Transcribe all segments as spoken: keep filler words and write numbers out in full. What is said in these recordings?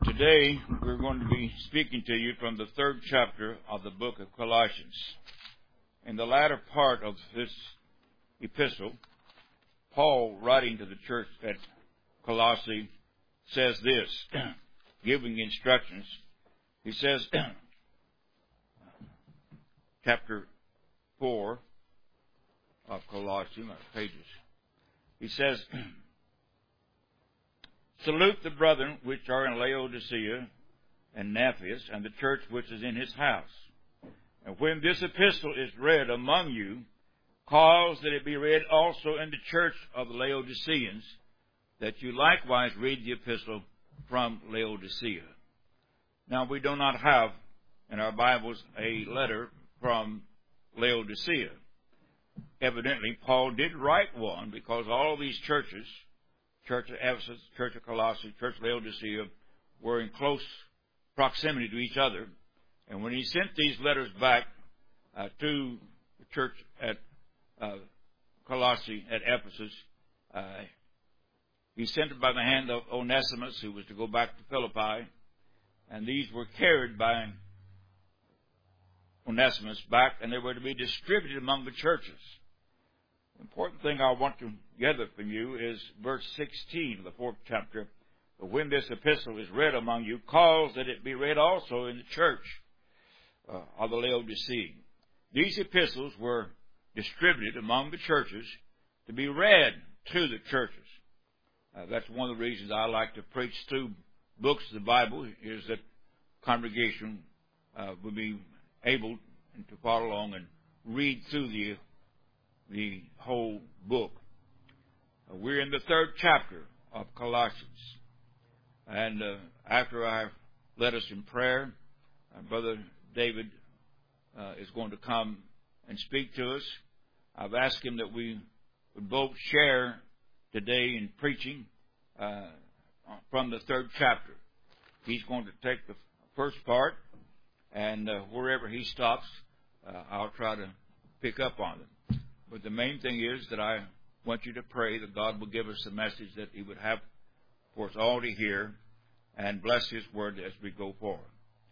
Today, we're going to be speaking to you from the third chapter of the book of Colossians. In the latter part of this epistle, Paul, writing to the church at Colossae, says this, giving instructions. He says, chapter four of Colossians, pages. He says, Salute the brethren which are in Laodicea and Nephthys, and the church which is in his house. And when this epistle is read among you, cause that it be read also in the church of the Laodiceans, that you likewise read the epistle from Laodicea. Now, we do not have in our Bibles a letter from Laodicea. Evidently, Paul did write one because all of these churches, Church of Ephesus, Church of Colossae, Church of Laodicea, were in close proximity to each other. And when he sent these letters back uh, to the church at uh, Colossae, at Ephesus, uh, he sent it by the hand of Onesimus, who was to go back to Philippi. And these were carried by Onesimus back, and they were to be distributed among the churches. The important thing I want to gather from you is verse sixteen of the fourth chapter. But when this epistle is read among you, cause that it be read also in the church uh, of the Laodicean. These epistles were distributed among the churches to be read to the churches. Uh, that's one of the reasons I like to preach through books of the Bible, is that congregation uh, will be able to follow along and read through the the whole book. Uh, we're in the third chapter of Colossians. And uh, after I led us in prayer, uh, Brother David uh, is going to come and speak to us. I've asked him that we would both share today in preaching uh, from the third chapter. He's going to take the first part, and uh, wherever he stops, uh, I'll try to pick up on it. But the main thing is that I want you to pray that God will give us a message that He would have for us all to hear, and bless His word as we go forward.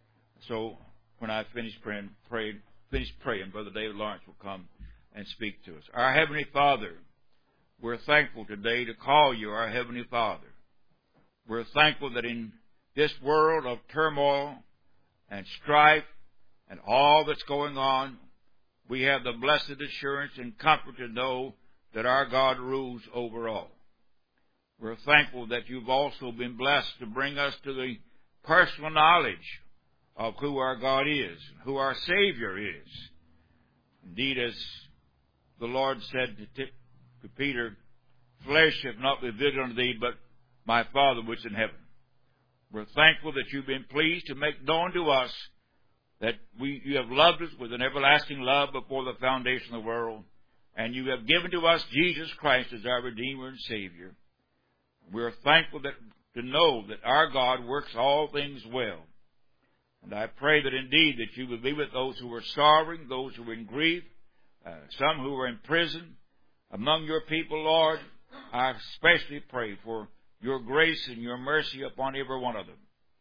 So when I finish praying, pray, finish praying, Brother David Lawrence will come and speak to us. Our Heavenly Father, we're thankful today to call you our Heavenly Father. We're thankful that in this world of turmoil and strife and all that's going on, we have the blessed assurance and comfort to know that our God rules over all. We're thankful that you've also been blessed to bring us to the personal knowledge of who our God is, who our Savior is. Indeed, as the Lord said to, to Peter, flesh hath not revealed unto thee, but my Father which is in heaven. We're thankful that you've been pleased to make known to us that we, you have loved us with an everlasting love before the foundation of the world, and you have given to us Jesus Christ as our Redeemer and Savior. We're thankful that, to know that our God works all things well. And I pray that indeed that you would be with those who are sorrowing, those who are in grief, uh, some who are in prison. Among your people, Lord, I especially pray for your grace and your mercy upon every one of them.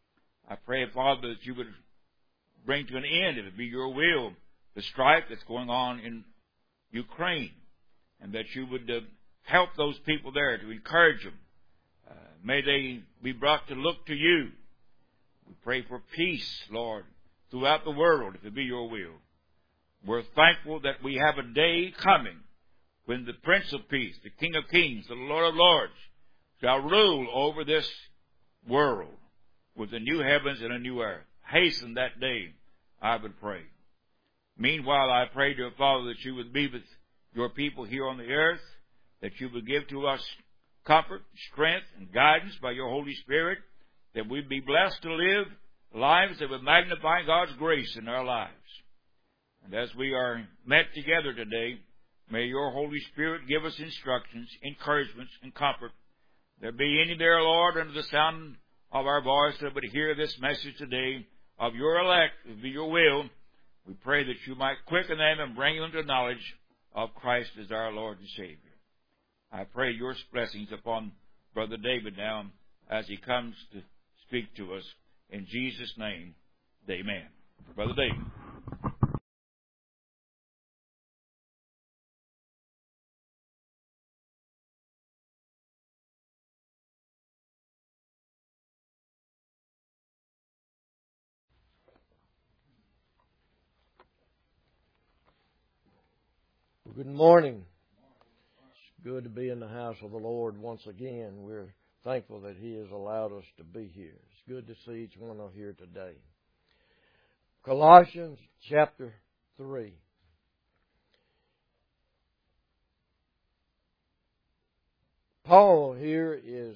I pray, Father, that you would bring to an end, if it be your will, the strife that's going on in Ukraine, and that you would uh, help those people there, to encourage them. Uh, may they be brought to look to you. We pray for peace, Lord, throughout the world, if it be your will. We're thankful that we have a day coming when the Prince of Peace, the King of Kings, the Lord of Lords, shall rule over this world with a new heavens and a new earth. Hasten that day, I would pray. Meanwhile, I pray, dear Father, that you would be with your people here on the earth, that you would give to us comfort, strength, and guidance by your Holy Spirit, that we'd be blessed to live lives that would magnify God's grace in our lives. And as we are met together today, may your Holy Spirit give us instructions, encouragements, and comfort. There be any there, Lord, under the sound of our voice that would hear this message today of your elect, if it be your will. We pray that you might quicken them and bring them to knowledge of Christ as our Lord and Savior. I pray your blessings upon Brother David now as he comes to speak to us. In Jesus' name, amen. Brother David. Good morning. It's good to be in the house of the Lord once again. We're thankful that He has allowed us to be here. It's good to see each one of you here today. Colossians chapter three. Paul here is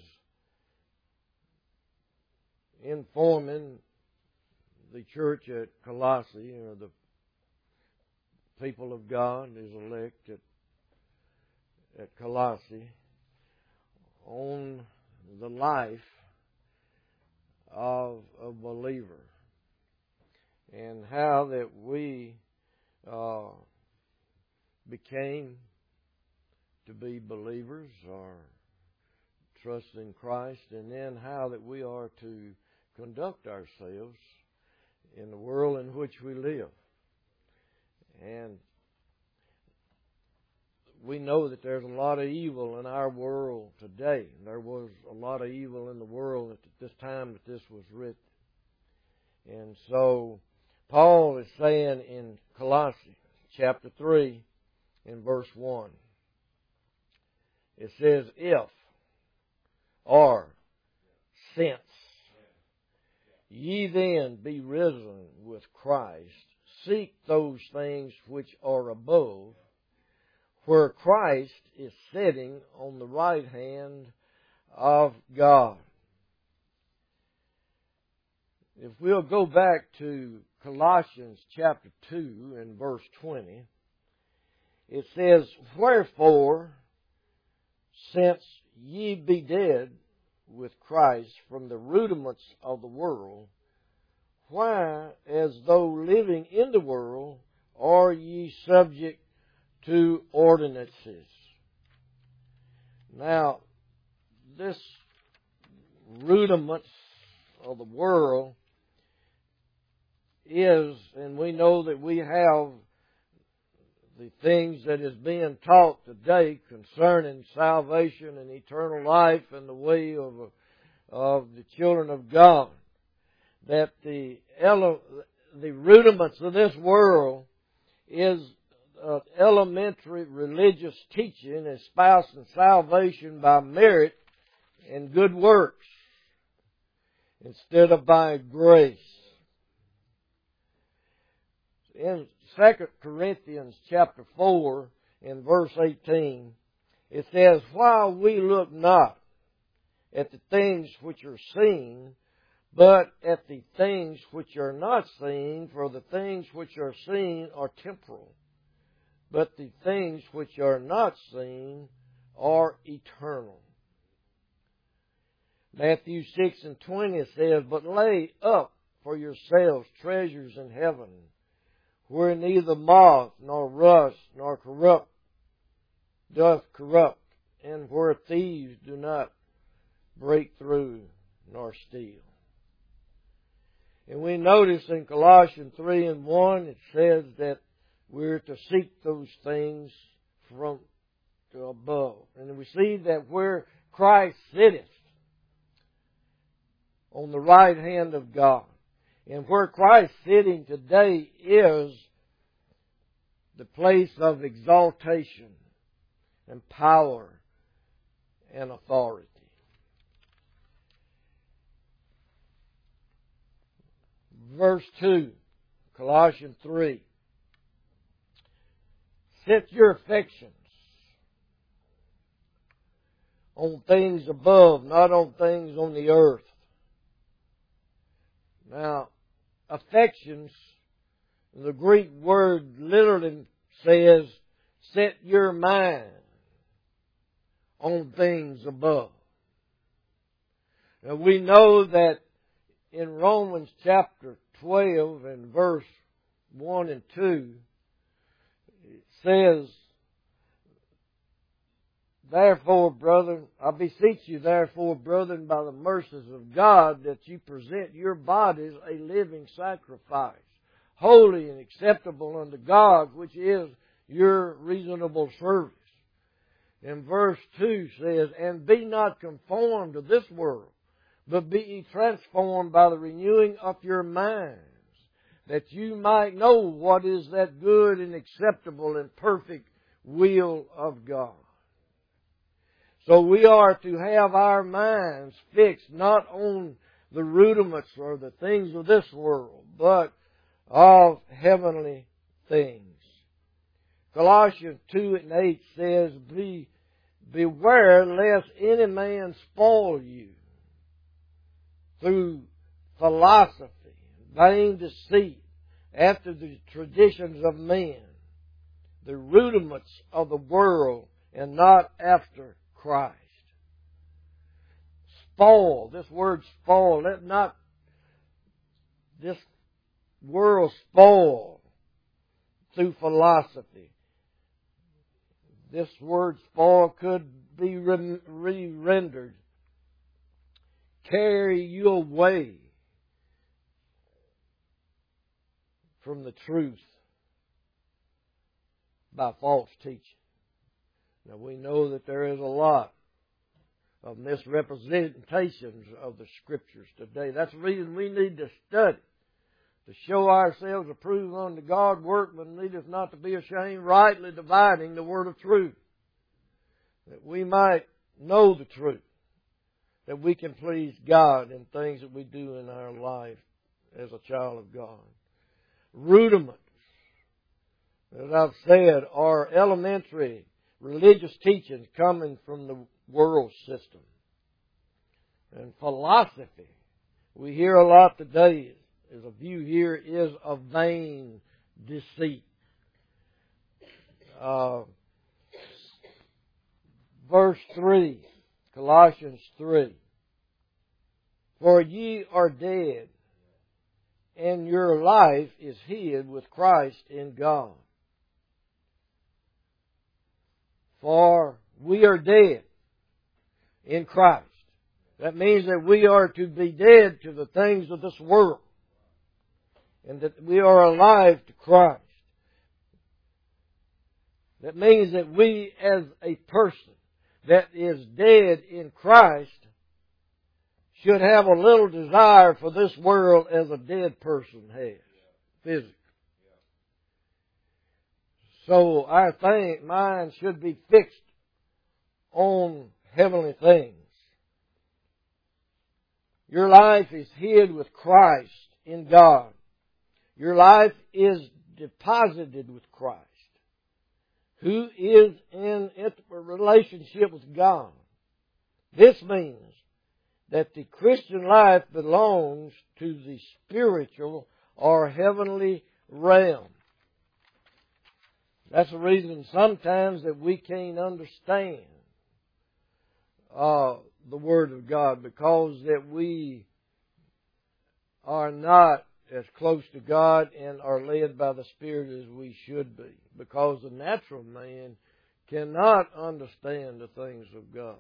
informing the church at Colossae, or the people of God, His elect at, at Colossae, on the life of a believer, and how that we uh, became to be believers or trust in Christ, and then how that we are to conduct ourselves in the world in which we live. And we know that there's a lot of evil in our world today. There was a lot of evil in the world at this time that this was written. And so Paul is saying in Colossians chapter three, in verse one, it says, if, or, since, ye then be risen with Christ, seek those things which are above, where Christ is sitting on the right hand of God. If we'll go back to Colossians chapter two and verse twenty, it says, wherefore, since ye be dead with Christ from the rudiments of the world, why, as though living in the world, are ye subject to ordinances? Now, this rudiments of the world is, and we know that we have the things that is being taught today concerning salvation and eternal life and the way of, of the children of God, that the ele- the rudiments of this world is uh, elementary religious teaching espousing salvation by merit and good works instead of by grace. In Second Corinthians chapter four in verse eighteen, it says, while we look not at the things which are seen, but at the things which are not seen, for the things which are seen are temporal, but the things which are not seen are eternal. Matthew six and twenty says, but lay up for yourselves treasures in heaven, where neither moth nor rust nor corrupt doth corrupt, and where thieves do not break through nor steal. And we notice in Colossians three and one, it says that we're to seek those things from above. And we see that where Christ sitteth on the right hand of God, and where Christ sitting today is the place of exaltation and power and authority. Verse two, Colossians three. Set your affections on things above, not on things on the earth. Now, affections, the Greek word literally says, set your mind on things above. Now, we know that in Romans chapter twelve and verse one and two, it says Therefore, brethren, I beseech you, therefore, brethren, by the mercies of God, that you present your bodies a living sacrifice, holy and acceptable unto God, which is your reasonable service. And verse two says, and be not conformed to this world, but be ye transformed by the renewing of your minds, that you might know what is that good and acceptable and perfect will of God. So we are to have our minds fixed not on the rudiments or the things of this world, but of heavenly things. Colossians two and eight says, Be, beware lest any man spoil you through philosophy, vain deceit, after the traditions of men, the rudiments of the world, and not after Christ. Spoil, this word spoil, let not this world spoil through philosophy. This word spoil could be re-rendered, carry you away from the truth by false teaching. Now we know that there is a lot of misrepresentations of the Scriptures today. That's the reason we need to study, to show ourselves approved unto God, workmen needeth not to be ashamed, rightly dividing the word of truth, that we might know the truth, that we can please God in things that we do in our life as a child of God. Rudiments, as I've said, are elementary religious teachings coming from the world system. And philosophy, we hear a lot today, as a view here, is a vain deceit. Uh, verse three, Colossians three. For ye are dead, and your life is hid with Christ in God. For we are dead in Christ. That means that we are to be dead to the things of this world, and that we are alive to Christ. That means that we, as a person that is dead in Christ, should have a little desire for this world as a dead person has, physically. So our thing, mind should be fixed on heavenly things. Your life is hid with Christ in God. Your life is deposited with Christ, who is in intimate relationship with God. This means that the Christian life belongs to the spiritual or heavenly realm. That's the reason sometimes that we can't understand uh, the Word of God, because that we are not as close to God and are led by the Spirit as we should be, because the natural man cannot understand the things of God.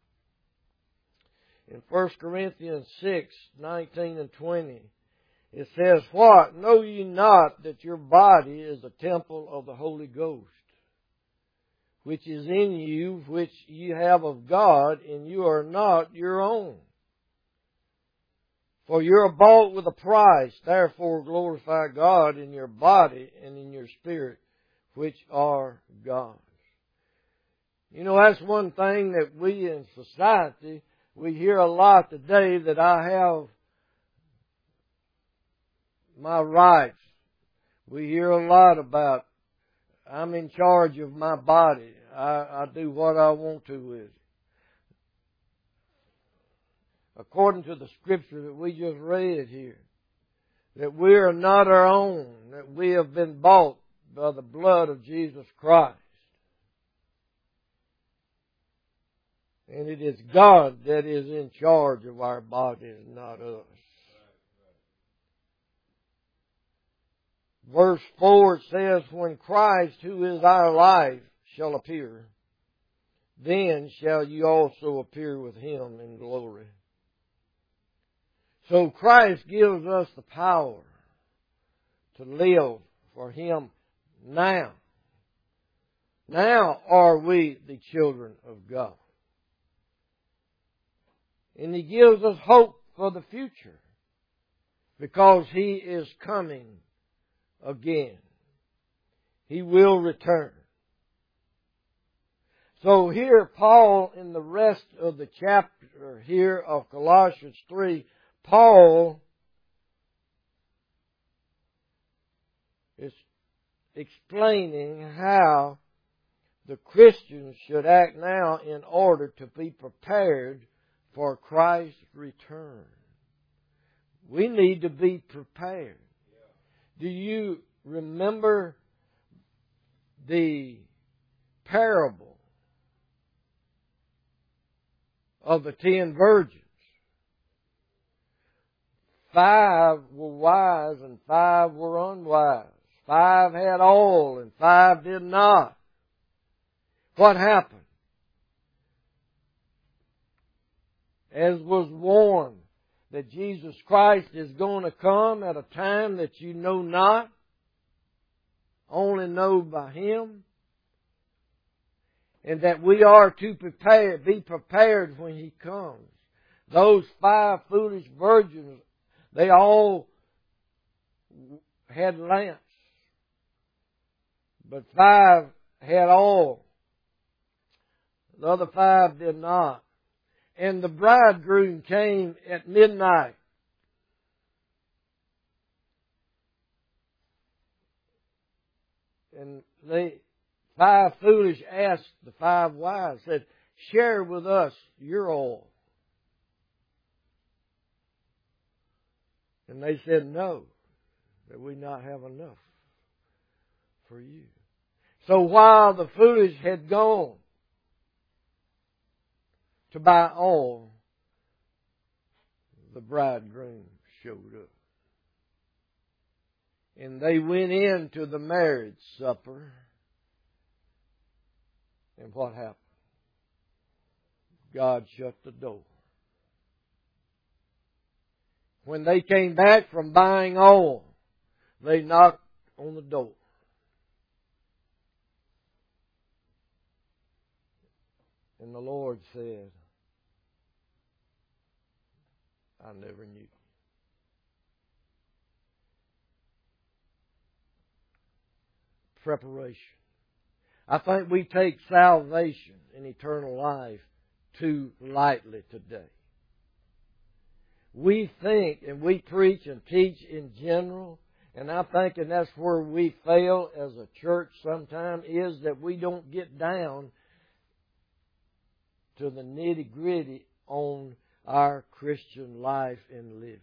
In First Corinthians six, nineteen and twenty, it says, What? Know ye not that your body is a temple of the Holy Ghost, which is in you, which ye have of God, and you are not your own? For you are bought with a price, therefore glorify God in your body and in your spirit, which are God's. You know, that's one thing that we in society, we hear a lot today, that I have my rights. We hear a lot about, I'm in charge of my body. I, I do what I want to with it. According to the scripture that we just read here, that we are not our own, that we have been bought by the blood of Jesus Christ. And it is God that is in charge of our bodies, not us. Verse four says, When Christ, who is our life, shall appear, then shall you also appear with Him in glory. So Christ gives us the power to live for Him now. Now are we the children of God. And He gives us hope for the future because He is coming again. He will return. So here Paul, in the rest of the chapter here of Colossians three, Paul is explaining how the Christians should act now in order to be prepared for Christ's return. We need to be prepared. Do you remember the parable of the ten virgins? Five were wise and five were unwise. Five had oil and five did not. What happened? As was warned that Jesus Christ is going to come at a time that you know not, only know by Him, and that we are to prepare, be prepared when He comes. Those five foolish virgins, they all had lamps, but five had oil. The other five did not. And the bridegroom came at midnight. And they, five foolish asked the five wise, said, share with us your oil. And they said, no, that we not have enough for you. So while the foolish had gone to buy oil, the bridegroom showed up. And they went into the marriage supper. And what happened? God shut the door. When they came back from buying oil, they knocked on the door. And the Lord said, I never knew you. Preparation. I think we take salvation and eternal life too lightly today. We think and we preach and teach in general, and I think and that's where we fail as a church sometimes, is that we don't get down to the nitty-gritty on our Christian life and living.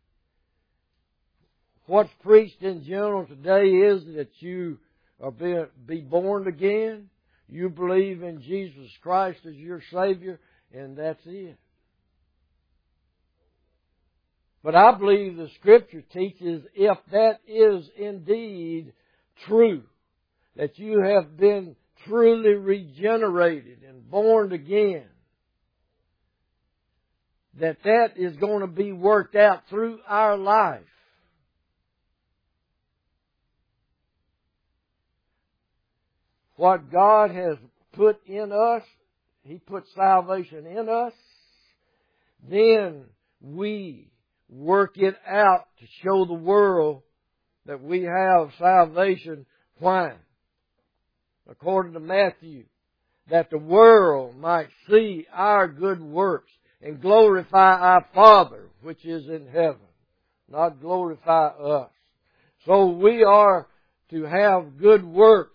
What's preached in general today is that you are being, be born again, you believe in Jesus Christ as your Savior, and that's it. But I believe the Scripture teaches, if that is indeed true, that you have been truly regenerated and born again, that that is going to be worked out through our life. What God has put in us, He put salvation in us, then we work it out to show the world that we have salvation. Why? According to Matthew, that the world might see our good works and glorify our Father which is in heaven, not glorify us. So we are to have good works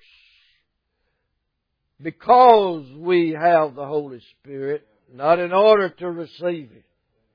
because we have the Holy Spirit, not in order to receive it.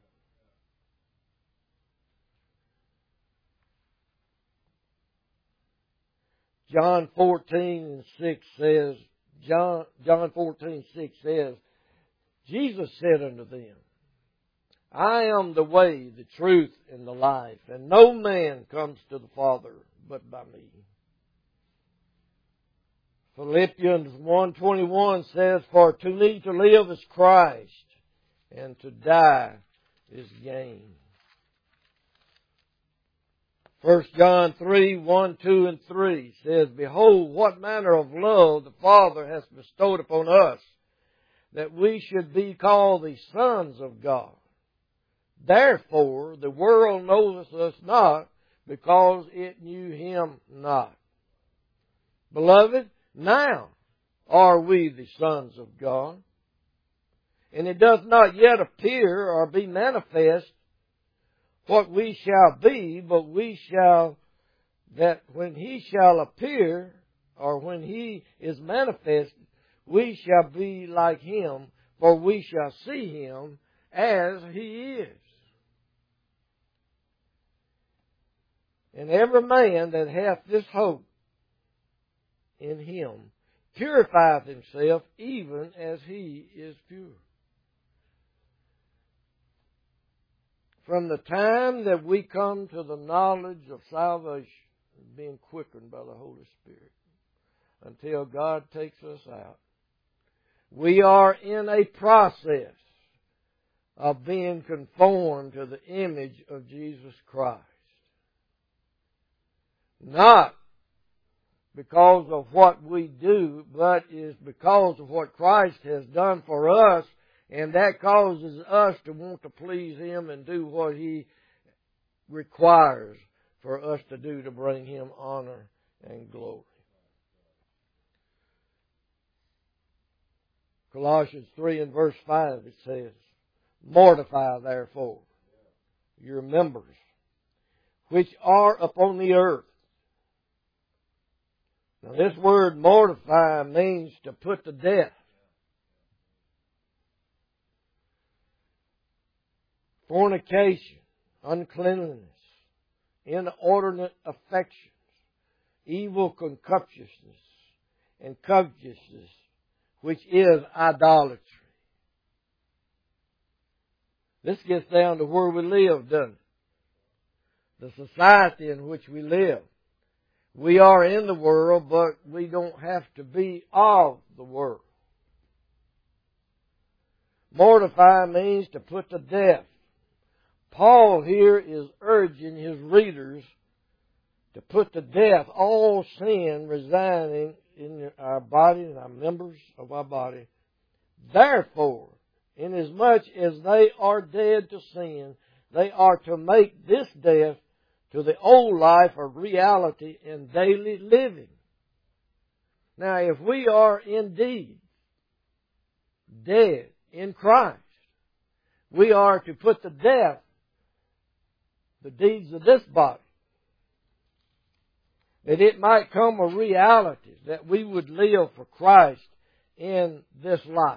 John fourteen and six says, John, John fourteen six says, Jesus said unto them, I am the way, the truth, and the life, and no man comes to the Father but by me. Philippians one twenty-one says, "For to me to live is Christ, and to die is gain." First John three, one, two, and three says, "Behold, what manner of love the Father hath bestowed upon us, that we should be called the sons of God. Therefore the world knoweth us not, because it knew Him not. Beloved, now are we the sons of God, and it does not yet appear or be manifest what we shall be, but we shall, that when He shall appear, or when He is manifested, we shall be like Him, for we shall see Him as He is. And every man that hath this hope in Him purifieth himself, even as He is pure." From the time that we come to the knowledge of salvation, being quickened by the Holy Spirit, until God takes us out, we are in a process of being conformed to the image of Jesus Christ. Not because of what we do, but is because of what Christ has done for us, and that causes us to want to please Him and do what He requires for us to do to bring Him honor and glory. Colossians three and verse five, it says, "Mortify therefore your members which are upon the earth." Now this word mortify means to put to death. Fornication, uncleanliness, inordinate affections, evil concupiscence, and covetousness, which is idolatry. This gets down to where we live, doesn't it? The society in which we live. We are in the world, but we don't have to be of the world. Mortify means to put to death. Paul here is urging his readers to put to death all sin residing in our body and our members of our body. Therefore, inasmuch as they are dead to sin, they are to make this death to the old life a reality in daily living. Now, if we are indeed dead in Christ, we are to put to death the deeds of this body, that it might come a reality that we would live for Christ in this life.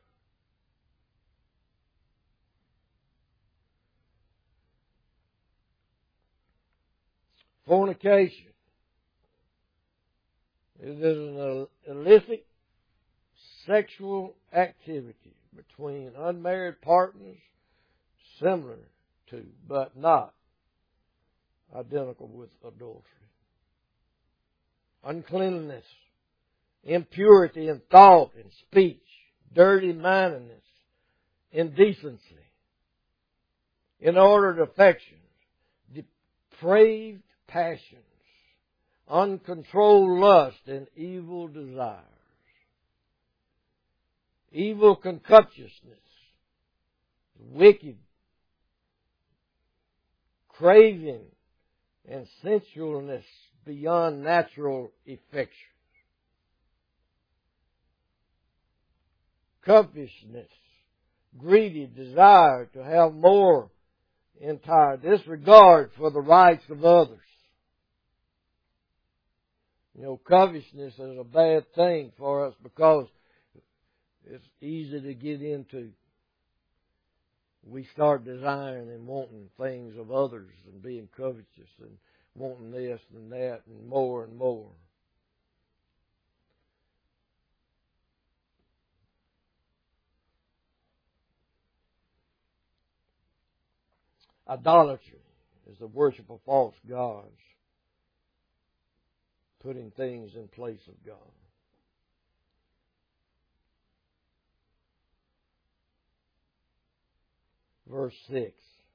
Fornication. It is an illicit sexual activity between unmarried partners, similar to, but not identical with adultery. Uncleanness, impurity in thought and speech, dirty-mindedness, indecency, inordinate affections, depraved passions, uncontrolled lust, and evil desires. Evil concupiscence, wicked, craving, and sensualness beyond natural affection. Covetousness, greedy desire to have more, entire disregard for the rights of others. You know, covetousness is a bad thing for us because it's easy to get into. We start desiring and wanting things of others and being covetous and wanting this and that and more and more. Idolatry is the worship of false gods, putting things in place of God. verse six.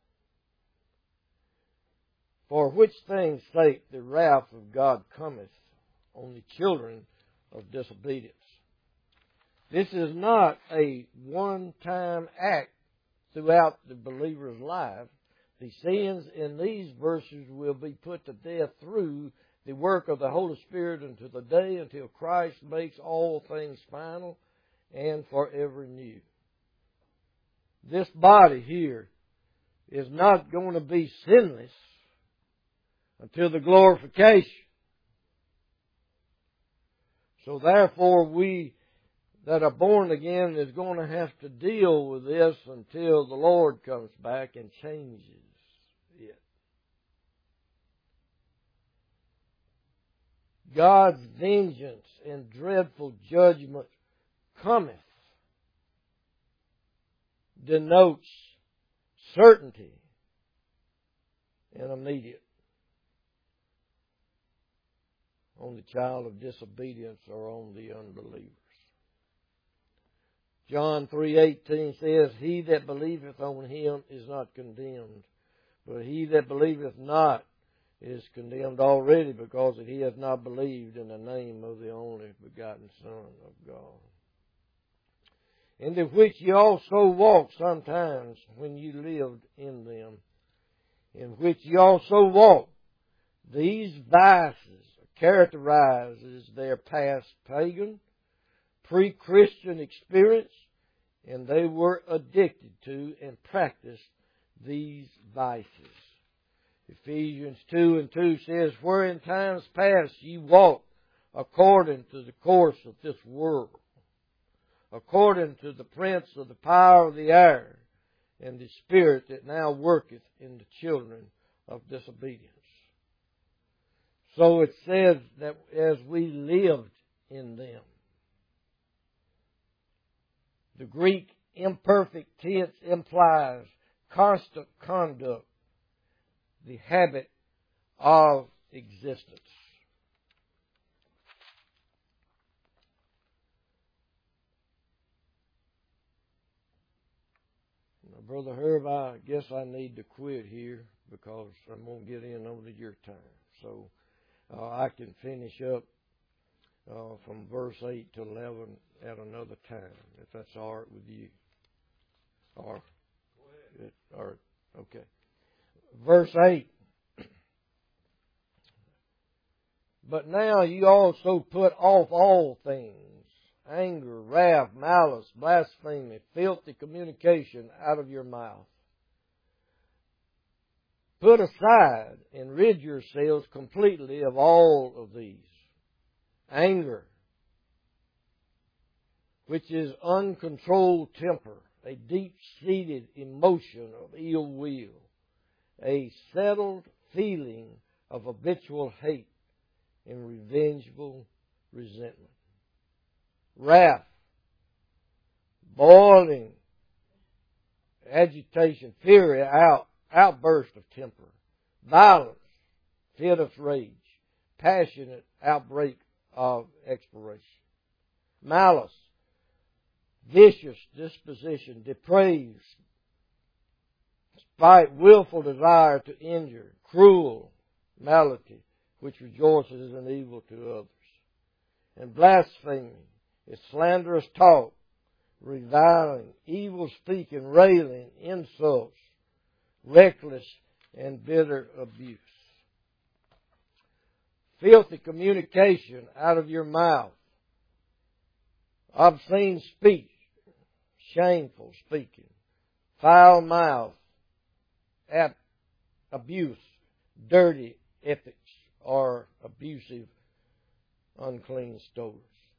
For which things sake the wrath of God cometh on the children of disobedience. This is not a one-time act throughout the believer's life. The sins in these verses will be put to death through the work of the Holy Spirit until the day until Christ makes all things final and forever new. This body here is not going to be sinless until the glorification. So therefore we that are born again is going to have to deal with this until the Lord comes back and changes it. God's vengeance and dreadful judgment cometh denotes certainty and immediate on the child of disobedience or on the unbelievers. John three eighteen says, He that believeth on Him is not condemned, but he that believeth not is condemned already, because that he hath not believed in the name of the only begotten Son of God. Into which ye also walked sometimes when ye lived in them, in which ye also walked. These vices characterizes their past pagan, pre-Christian experience, and they were addicted to and practiced these vices. Ephesians two and two says, Where in times past ye walked according to the course of this world, according to the prince of the power of the air, and the spirit that now worketh in the children of disobedience. So it says that as we lived in them. The Greek imperfect tense implies constant conduct, the habit of existence. Now, Brother Herb, I guess I need to quit here because I'm going to get in over your time. So uh, I can finish up uh, from verse eight to eleven at another time, if that's all right with you. Or, or okay. Verse eight. But now you also put off all things, anger, wrath, malice, blasphemy, filthy communication out of your mouth. Put aside and rid yourselves completely of all of these. Anger, which is uncontrolled temper, a deep-seated emotion of ill will, a settled feeling of habitual hate and revengeful resentment. Wrath, boiling agitation, fury, out, outburst of temper. Violence, fit of rage, passionate outbreak of expiration. Malice, vicious disposition, depraved, spite, willful desire to injure, cruel malady, which rejoices in evil to others. And blasphemy is slanderous talk, reviling, evil speaking, railing, insults, reckless and bitter abuse. Filthy communication out of your mouth, obscene speech, shameful speaking, foul mouth, ab- abuse, dirty ethics, or abusive, unclean stories.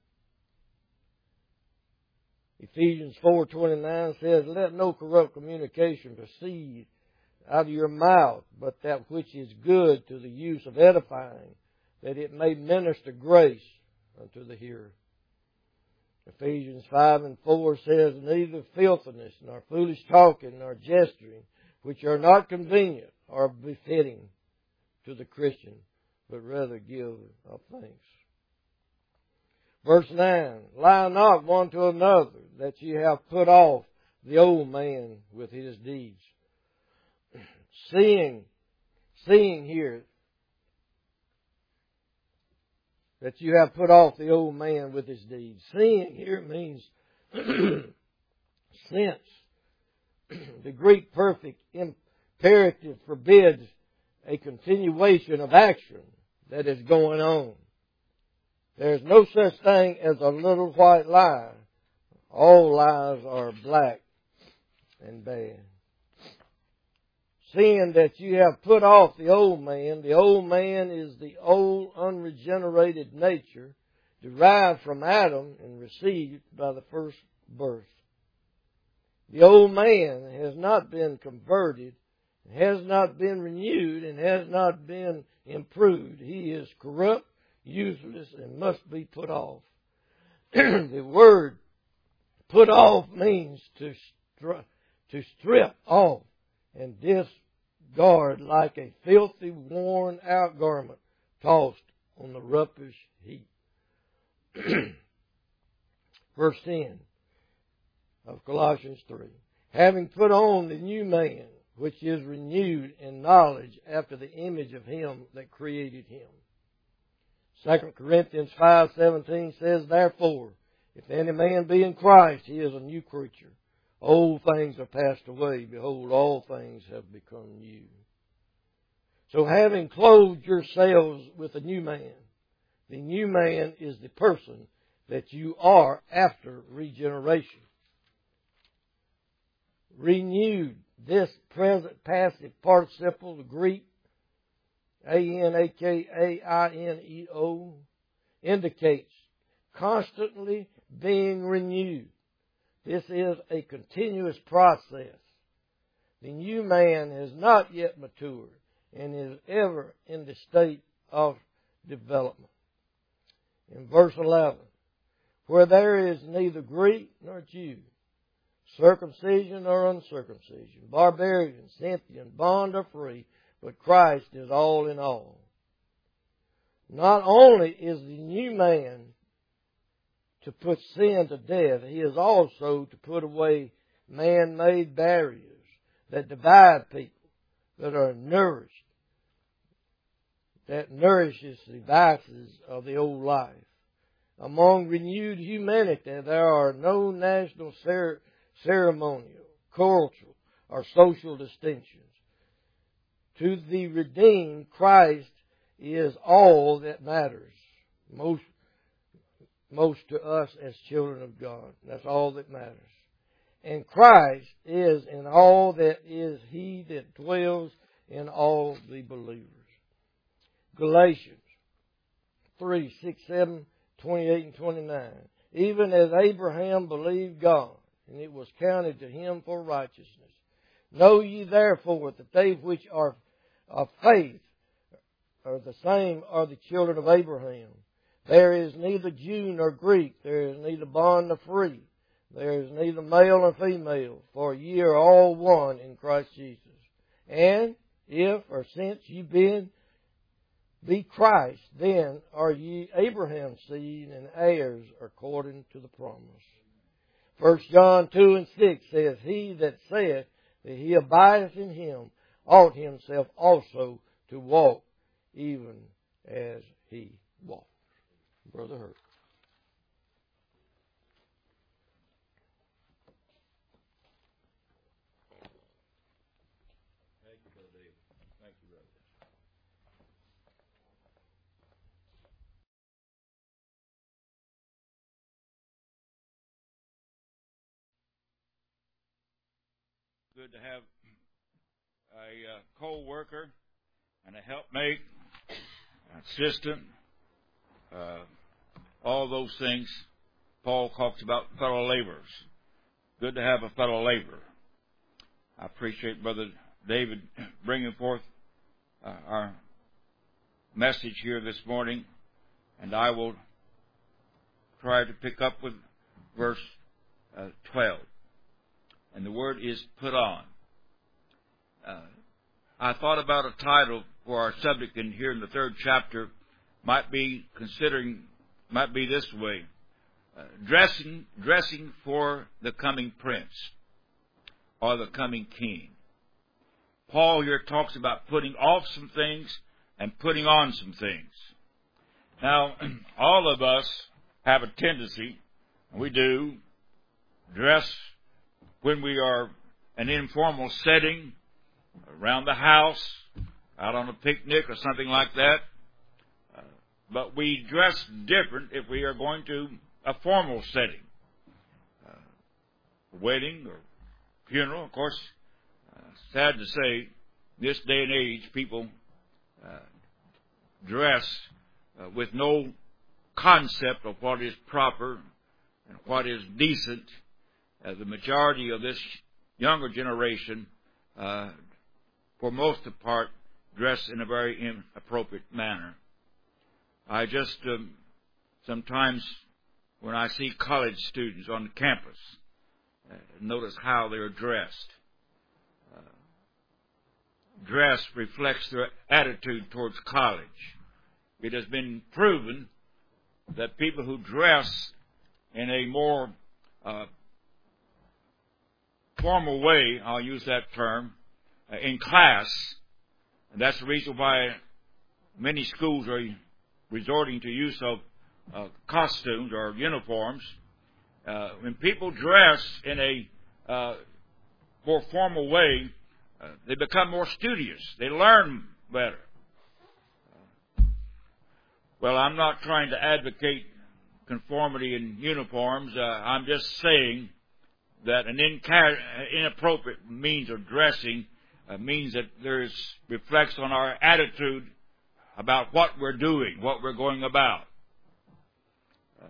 Ephesians four twenty-nine says, Let no corrupt communication proceed out of your mouth, but that which is good to the use of edifying, that it may minister grace unto the hearer. Ephesians five and four says, Neither filthiness, nor foolish talking, nor gesturing, which are not convenient or befitting to the Christian, but rather give of thanks. Verse nine, Lie not one to another, that ye have put off the old man with his deeds. Seeing, seeing here that you have put off the old man with his deeds. Seeing here means sense. The Greek perfect imperative forbids a continuation of action that is going on. There's no such thing as a little white lie. All lies are black and bad. Seeing that you have put off the old man, the old man is the old unregenerated nature derived from Adam and received by the first birth. The old man has not been converted, has not been renewed, and has not been improved. He is corrupt, useless, and must be put off. The word put off means to, stri- to strip off and discard like a filthy, worn out garment tossed on the roughest heap. Verse ten of Colossians three. Having put on the new man, which is renewed in knowledge after the image of him that created him. Second Corinthians five seventeen says, therefore, if any man be in Christ, he is a new creature. Old things are passed away. Behold, all things have become new. So having clothed yourselves with a new man, the new man is the person that you are after regeneration. Renewed, this present passive participle, the Greek, A N A K A I N E O, indicates constantly being renewed. This is a continuous process. The new man has not yet matured and is ever in the state of development. In verse eleven, where there is neither Greek nor Jew, circumcision or uncircumcision, barbarian, Scythian, bond or free, but Christ is all in all. Not only is the new man to put sin to death, he is also to put away man-made barriers that divide people, that are nourished, that nourishes the vices of the old life. Among renewed humanity, there are no national cer- ceremonial, cultural, or social distinctions. To the redeemed, Christ is all that matters. Most, most to us as children of God. That's all that matters. And Christ is in all that is He that dwells in all the believers. Galatians three, six, seven, twenty-eight and twenty-nine. Even as Abraham believed God, and it was counted to him for righteousness. Know ye therefore that they which are of faith are the same are the children of Abraham. There is neither Jew nor Greek, there is neither bond nor free, there is neither male nor female, for ye are all one in Christ Jesus. And if or since ye been be Christ, then are ye Abraham's seed and heirs according to the promise. First John two and six says, He that saith that he abideth in him ought himself also to walk even as he walks. Brother Hurt. Thank you, Brother David. Thank you, Brother. Good to have a uh, co-worker and a helpmate, an assistant, uh, all those things. Paul talks about fellow laborers. Good to have a fellow laborer. I appreciate Brother David bringing forth uh, our message here this morning, and I will try to pick up with verse uh, twelve. And the word is put on. Uh, I thought about a title for our subject in here in the third chapter. Might be considering, might be this way: uh, dressing, dressing for the coming Prince. or the coming king. Paul here talks about putting off some things and putting on some things. Now, all of us have a tendency, we do, dress when we are in an informal setting, around the house, out on a picnic or something like that. Uh, but we dress different if we are going to a formal setting. Uh, a wedding or funeral, of course, uh, sad to say, this day and age, people uh, dress uh, with no concept of what is proper and what is decent. Uh, the majority of this younger generation, uh, for most of the part, dress in a very inappropriate manner. I just um, sometimes, when I see college students on the campus, uh, notice how they are dressed. Uh, dress reflects their attitude towards college. It has been proven that people who dress in a more uh, formal way, I'll use that term, uh, in class, and that's the reason why many schools are resorting to use of uh, costumes or uniforms. Uh, when people dress in a uh, more formal way, uh, they become more studious. They learn better. Uh, well, I'm not trying to advocate conformity in uniforms. Uh, I'm just saying that an inca- inappropriate means of dressing uh, means that there reflects on our attitude about what we're doing, what we're going about. Uh,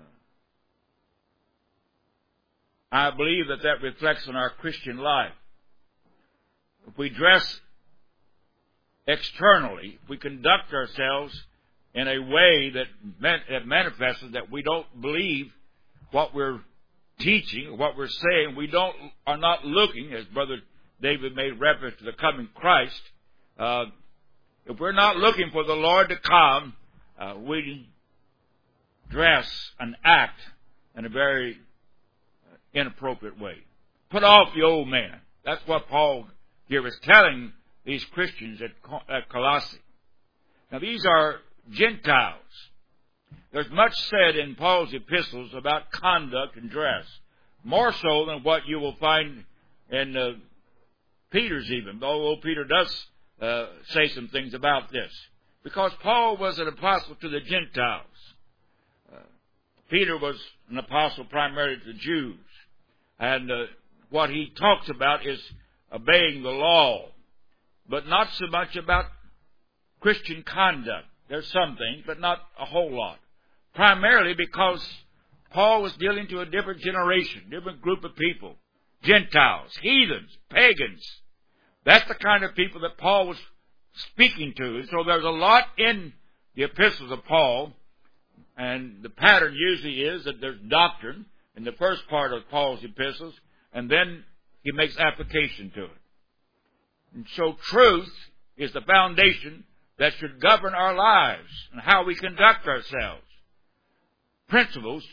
I believe that that reflects on our Christian life. If we dress externally, if we conduct ourselves in a way that, man- that manifests that we don't believe what we're teaching, what we're saying, we don't are not looking, as Brother David made reference to the coming Christ. Uh, if we're not looking for the Lord to come, uh, we dress and act in a very inappropriate way. Put off the old man. That's what Paul here is telling these Christians at, at Colossae. Now, these are Gentiles. There's much said in Paul's epistles about conduct and dress, more so than what you will find in uh, Peter's even, although Peter does uh, say some things about this. Because Paul was an apostle to the Gentiles. Uh, Peter was an apostle primarily to the Jews. And uh, what he talks about is obeying the law, but not so much about Christian conduct. There's some things, but not a whole lot. Primarily because Paul was dealing to a different generation, different group of people. Gentiles, heathens, pagans. That's the kind of people that Paul was speaking to. And so there's a lot in the epistles of Paul, and the pattern usually is that there's doctrine in the first part of Paul's epistles, and then he makes application to it. And so truth is the foundation that should govern our lives and how we conduct ourselves. Principles,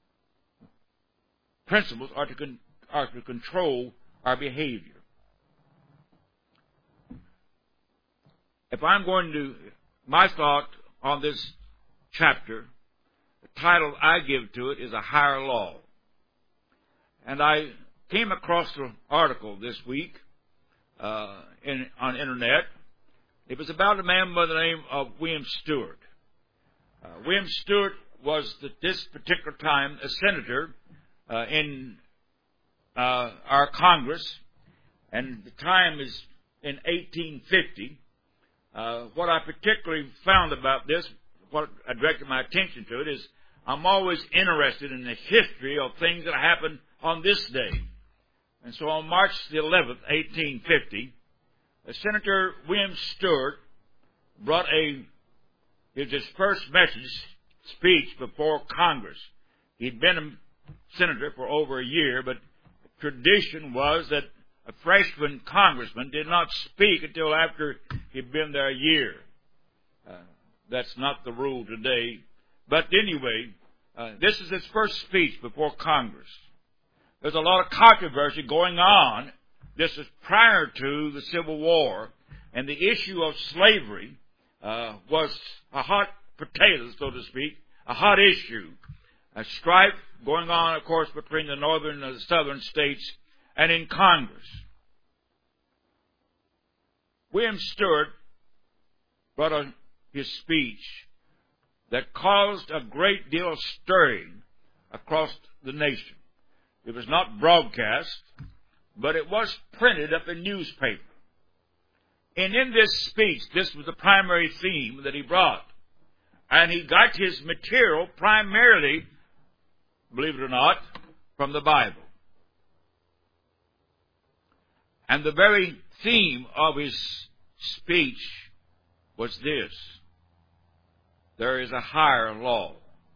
principles are to, con, are to control our behavior. If I'm going to, my thought on this chapter, the title I give to it is A Higher Law. And I came across an article this week uh, in, on internet. It was about a man by the name of William Stewart. Uh, William Stewart was at this particular time a senator uh, in uh, our Congress, and the time is in eighteen fifty. Uh, what I particularly found about this, what I directed my attention to it, is I'm always interested in the history of things that happened on this day. And so on March the eleventh, eighteen fifty, Senator William Stewart brought a, it was his first message, speech before Congress. He'd been a senator for over a year, but tradition was that a freshman congressman did not speak until after he'd been there a year. Uh, that's not the rule today. But anyway, uh, this is his first speech before Congress. There's a lot of controversy going on this is prior to the Civil War, and the issue of slavery uh, was a hot potato, so to speak, a hot issue. A strife going on, of course, between the northern and the southern states and in Congress. William Stewart brought a, his speech that caused a great deal of stirring across the nation. It was not broadcast, but it was printed up in newspaper. And in this speech, this was the primary theme that he brought. And he got his material primarily, believe it or not, from the Bible. And the very theme of his speech was this: there is a higher law.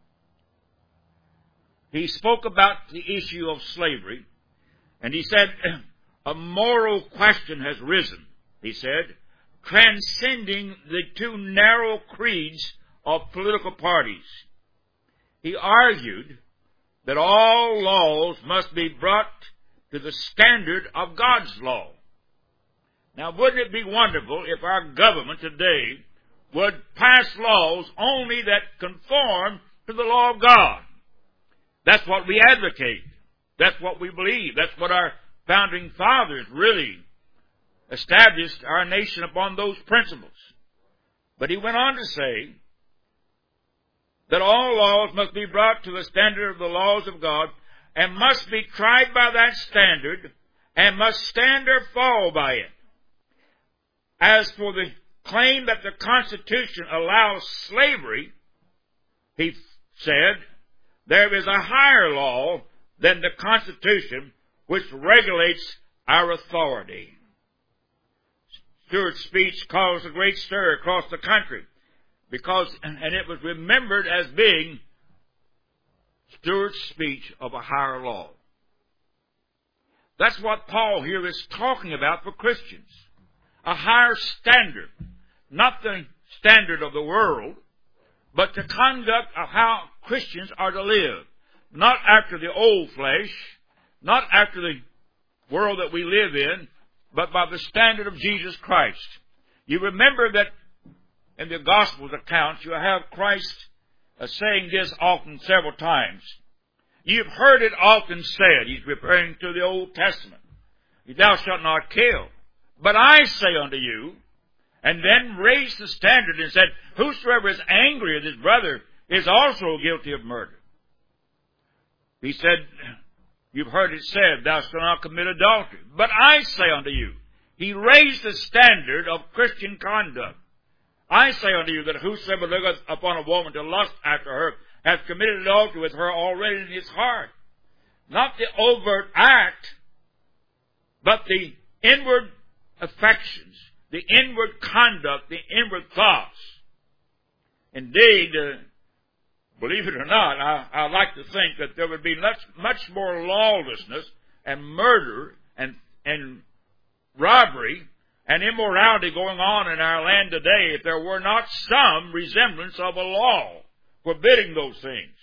He spoke about the issue of slavery, and he said, a moral question has risen, he said, transcending the two narrow creeds of political parties. He argued that all laws must be brought to the standard of God's law. Now, wouldn't it be wonderful if our government today would pass laws only that conform to the law of God? That's what we advocate. That's what we believe. That's what our founding fathers really established our nation upon, those principles. But he went on to say that all laws must be brought to the standard of the laws of God and must be tried by that standard and must stand or fall by it. As for the claim that the Constitution allows slavery, he said, there is a higher law than the Constitution which regulates our authority. Stewart's speech caused a great stir across the country because, and it was remembered as being Stewart's speech of a higher law. That's what Paul here is talking about for Christians. A higher standard. Not the standard of the world, but the conduct of how Christians are to live. Not after the old flesh, not after the world that we live in, but by the standard of Jesus Christ. You remember that in the Gospels accounts, you have Christ uh, saying this often several times. You've heard it often said. He's referring to the Old Testament. Thou shalt not kill. But I say unto you, and then raised the standard and said, whosoever is angry at his brother is also guilty of murder. He said, you've heard it said, thou shalt not commit adultery. But I say unto you, he raised the standard of Christian conduct. I say unto you that whosoever looketh upon a woman to lust after her hath committed adultery with her already in his heart. Not the overt act, but the inward affections, the inward conduct, the inward thoughts. Indeed, uh, believe it or not, I, I like to think that there would be much, much more lawlessness and murder and, and robbery and immorality going on in our land today if there were not some resemblance of a law forbidding those things.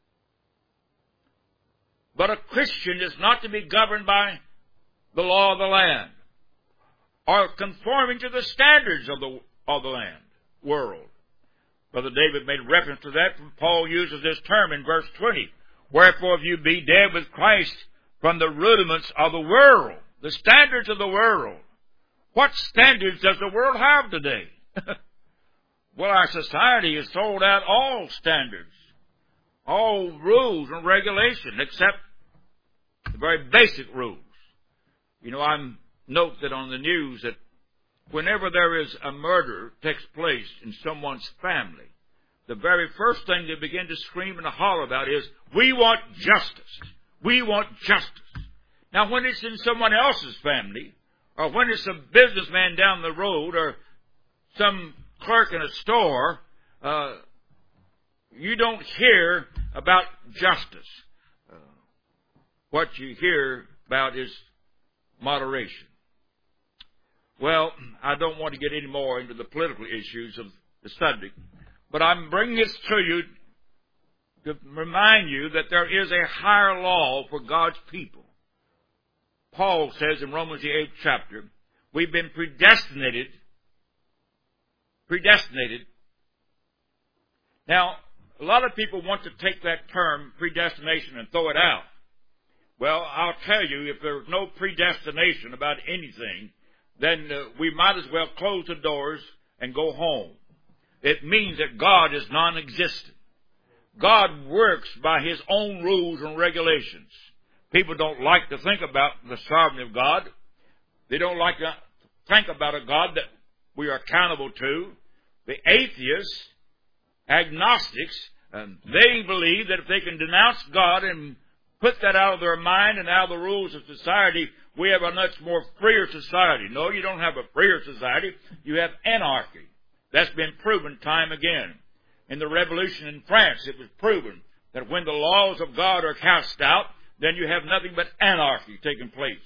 But a Christian is not to be governed by the law of the land, or conforming to the standards of the of the land, world. Brother David made reference to that. Paul uses this term in verse twenty. Wherefore, if you be dead with Christ from the rudiments of the world, the standards of the world. What standards does the world have today? Well, our society has sold out all standards, all rules and regulations, except the very basic rules. You know, I'm note that on the news that whenever there is a murder takes place in someone's family, the very first thing they begin to scream and holler about is, we want justice. We want justice. Now, when it's in someone else's family, or when it's a businessman down the road, or some clerk in a store, uh, you don't hear about justice. Uh, what you hear about is moderation. Well, I don't want to get any more into the political issues of the subject, but I'm bringing this to you to remind you that there is a higher law for God's people. Paul says in Romans the eighth chapter, we've been predestinated. Predestinated. Now, a lot of people want to take that term, predestination, and throw it out. Well, I'll tell you, if there's no predestination about anything, then uh, we might as well close the doors and go home. It means that God is non-existent. God works by His own rules and regulations. People don't like to think about the sovereignty of God. They don't like to think about a God that we are accountable to. The atheists, agnostics, and they believe that if they can denounce God and put that out of their mind and out of the rules of society, we have a much more freer society. No, you don't have a freer society. You have anarchy. That's been proven time again. In the revolution in France, it was proven that when the laws of God are cast out, then you have nothing but anarchy taking place.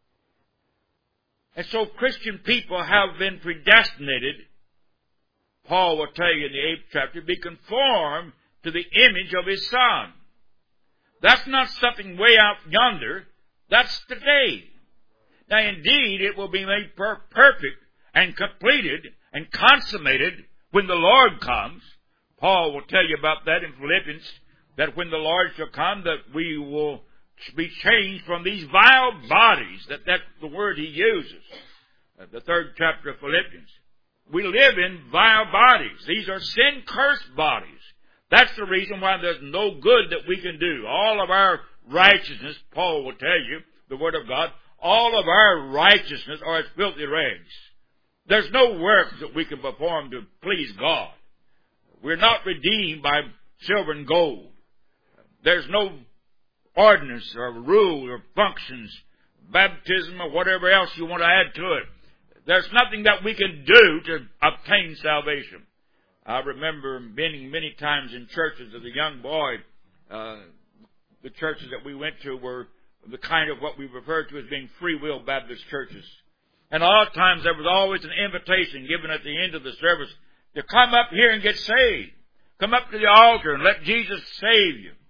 And so Christian people have been predestinated, Paul will tell you in the eighth chapter, be conformed to the image of His Son. That's not something way out yonder. That's today. Now, indeed, it will be made per- perfect and completed and consummated when the Lord comes. Paul will tell you about that in Philippians, that when the Lord shall come, that we will be changed from these vile bodies. That that's the word he uses. Uh, the third chapter of Philippians. We live in vile bodies. These are sin-cursed bodies. That's the reason why there's no good that we can do. All of our righteousness, Paul will tell you, the Word of God, all of our righteousness are as filthy rags. There's no works that we can perform to please God. We're not redeemed by silver and gold. There's no ordinance or rule or functions, baptism or whatever else you want to add to it. There's nothing that we can do to obtain salvation. I remember being many times in churches as a young boy. Uh, the churches that we went to were the kind of what we refer to as being free will Baptist churches. And a lot of times there was always an invitation given at the end of the service to come up here and get saved. Come up to the altar and let Jesus save you.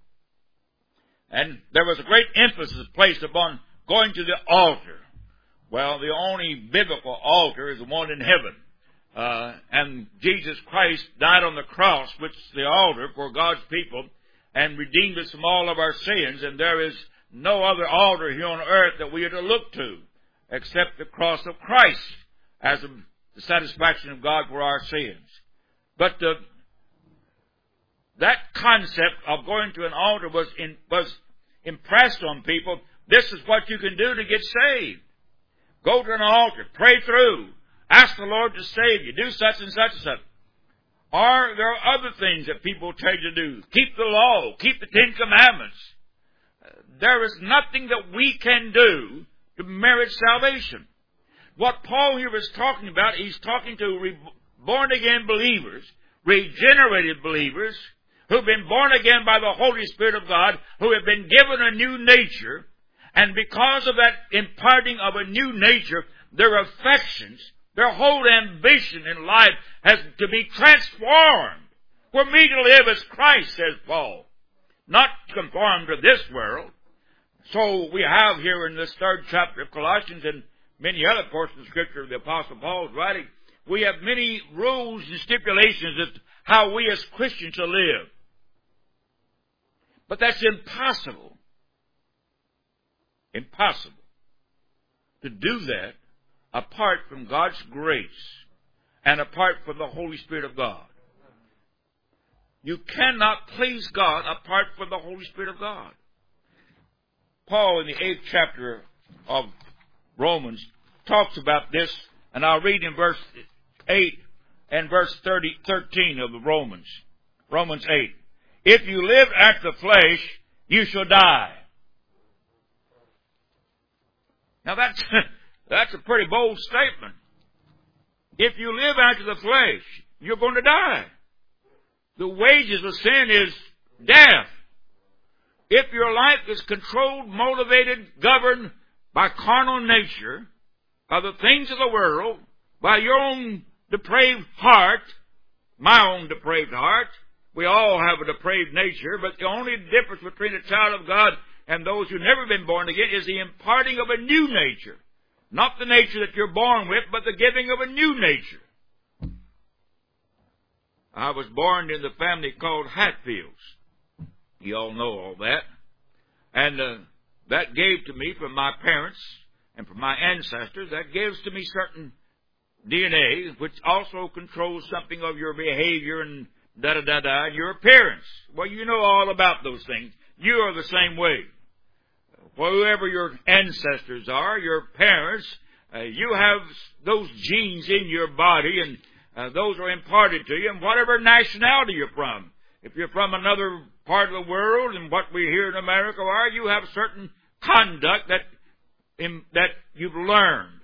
And there was a great emphasis placed upon going to the altar. Well, the only biblical altar is the one in heaven. Uh, and Jesus Christ died on the cross, which is the altar for God's people, and redeemed us from all of our sins. And there is no other altar here on earth that we are to look to except the cross of Christ as a, the satisfaction of God for our sins. But uh, that concept of going to an altar was in, was impressed on people. This is what you can do to get saved. Go to an altar, pray through, ask the Lord to save you, do such and such and such. Or there are other things that people tell you to do. Keep the law, keep the Ten Commandments. There is nothing that we can do to merit salvation. What Paul here is talking about, he's talking to re- born-again believers, regenerated believers, who've been born again by the Holy Spirit of God, who have been given a new nature, and because of that imparting of a new nature, their affections, their whole ambition in life has to be transformed. For me to live as Christ, says Paul, not conformed to this world. So we have here in this third chapter of Colossians and many other portions of Scripture of the Apostle Paul's writing, we have many rules and stipulations as to how we as Christians shall live. But that's impossible. Impossible to do that apart from God's grace and apart from the Holy Spirit of God. You cannot please God apart from the Holy Spirit of God. Paul in the eighth chapter of Romans talks about this, and I'll read in verse eight and verse thirty, thirteen of the Romans. Romans eight. If you live after the flesh, you shall die. Now that's, that's a pretty bold statement. If you live after the flesh, you're going to die. The wages of sin is death. If your life is controlled, motivated, governed by carnal nature, by the things of the world, by your own depraved heart, my own depraved heart, we all have a depraved nature, but the only difference between a child of God and those who've never been born again is the imparting of a new nature. Not the nature that you're born with, but the giving of a new nature. I was born in the family called Hatfields. You all know all that. And uh, that gave to me from my parents and from my ancestors, that gives to me certain D N A, which also controls something of your behavior and da-da-da-da, and your appearance. Well, you know all about those things. You are the same way. Whoever your ancestors are, your parents, uh, you have those genes in your body, and uh, those are imparted to you, and whatever nationality you're from. If you're from another part of the world, and what we here in America are, you have certain conduct that, in, that you've learned.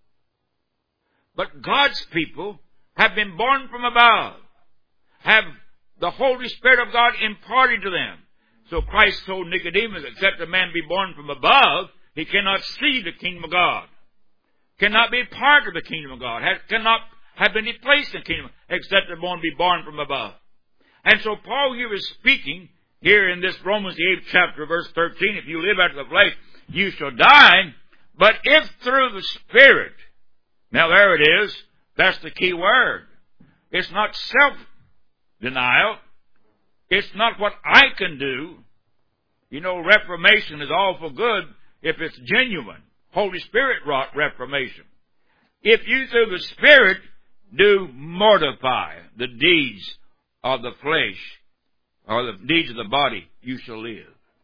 But God's people have been born from above, have the Holy Spirit of God imparted to them. So Christ told Nicodemus, except a man be born from above, he cannot see the kingdom of God, cannot be part of the kingdom of God, has, cannot have any place in the kingdom, except a man be born from above. And so Paul here is speaking, here in this Romans the eighth chapter, verse thirteen, if you live after the flesh, you shall die, but if through the Spirit, now there it is, that's the key word. It's not self-denial. It's not what I can do. You know, reformation is awful good if it's genuine. Holy Spirit wrought reformation. If you through the Spirit do mortify the deeds of the flesh or the deeds of the body, you shall live.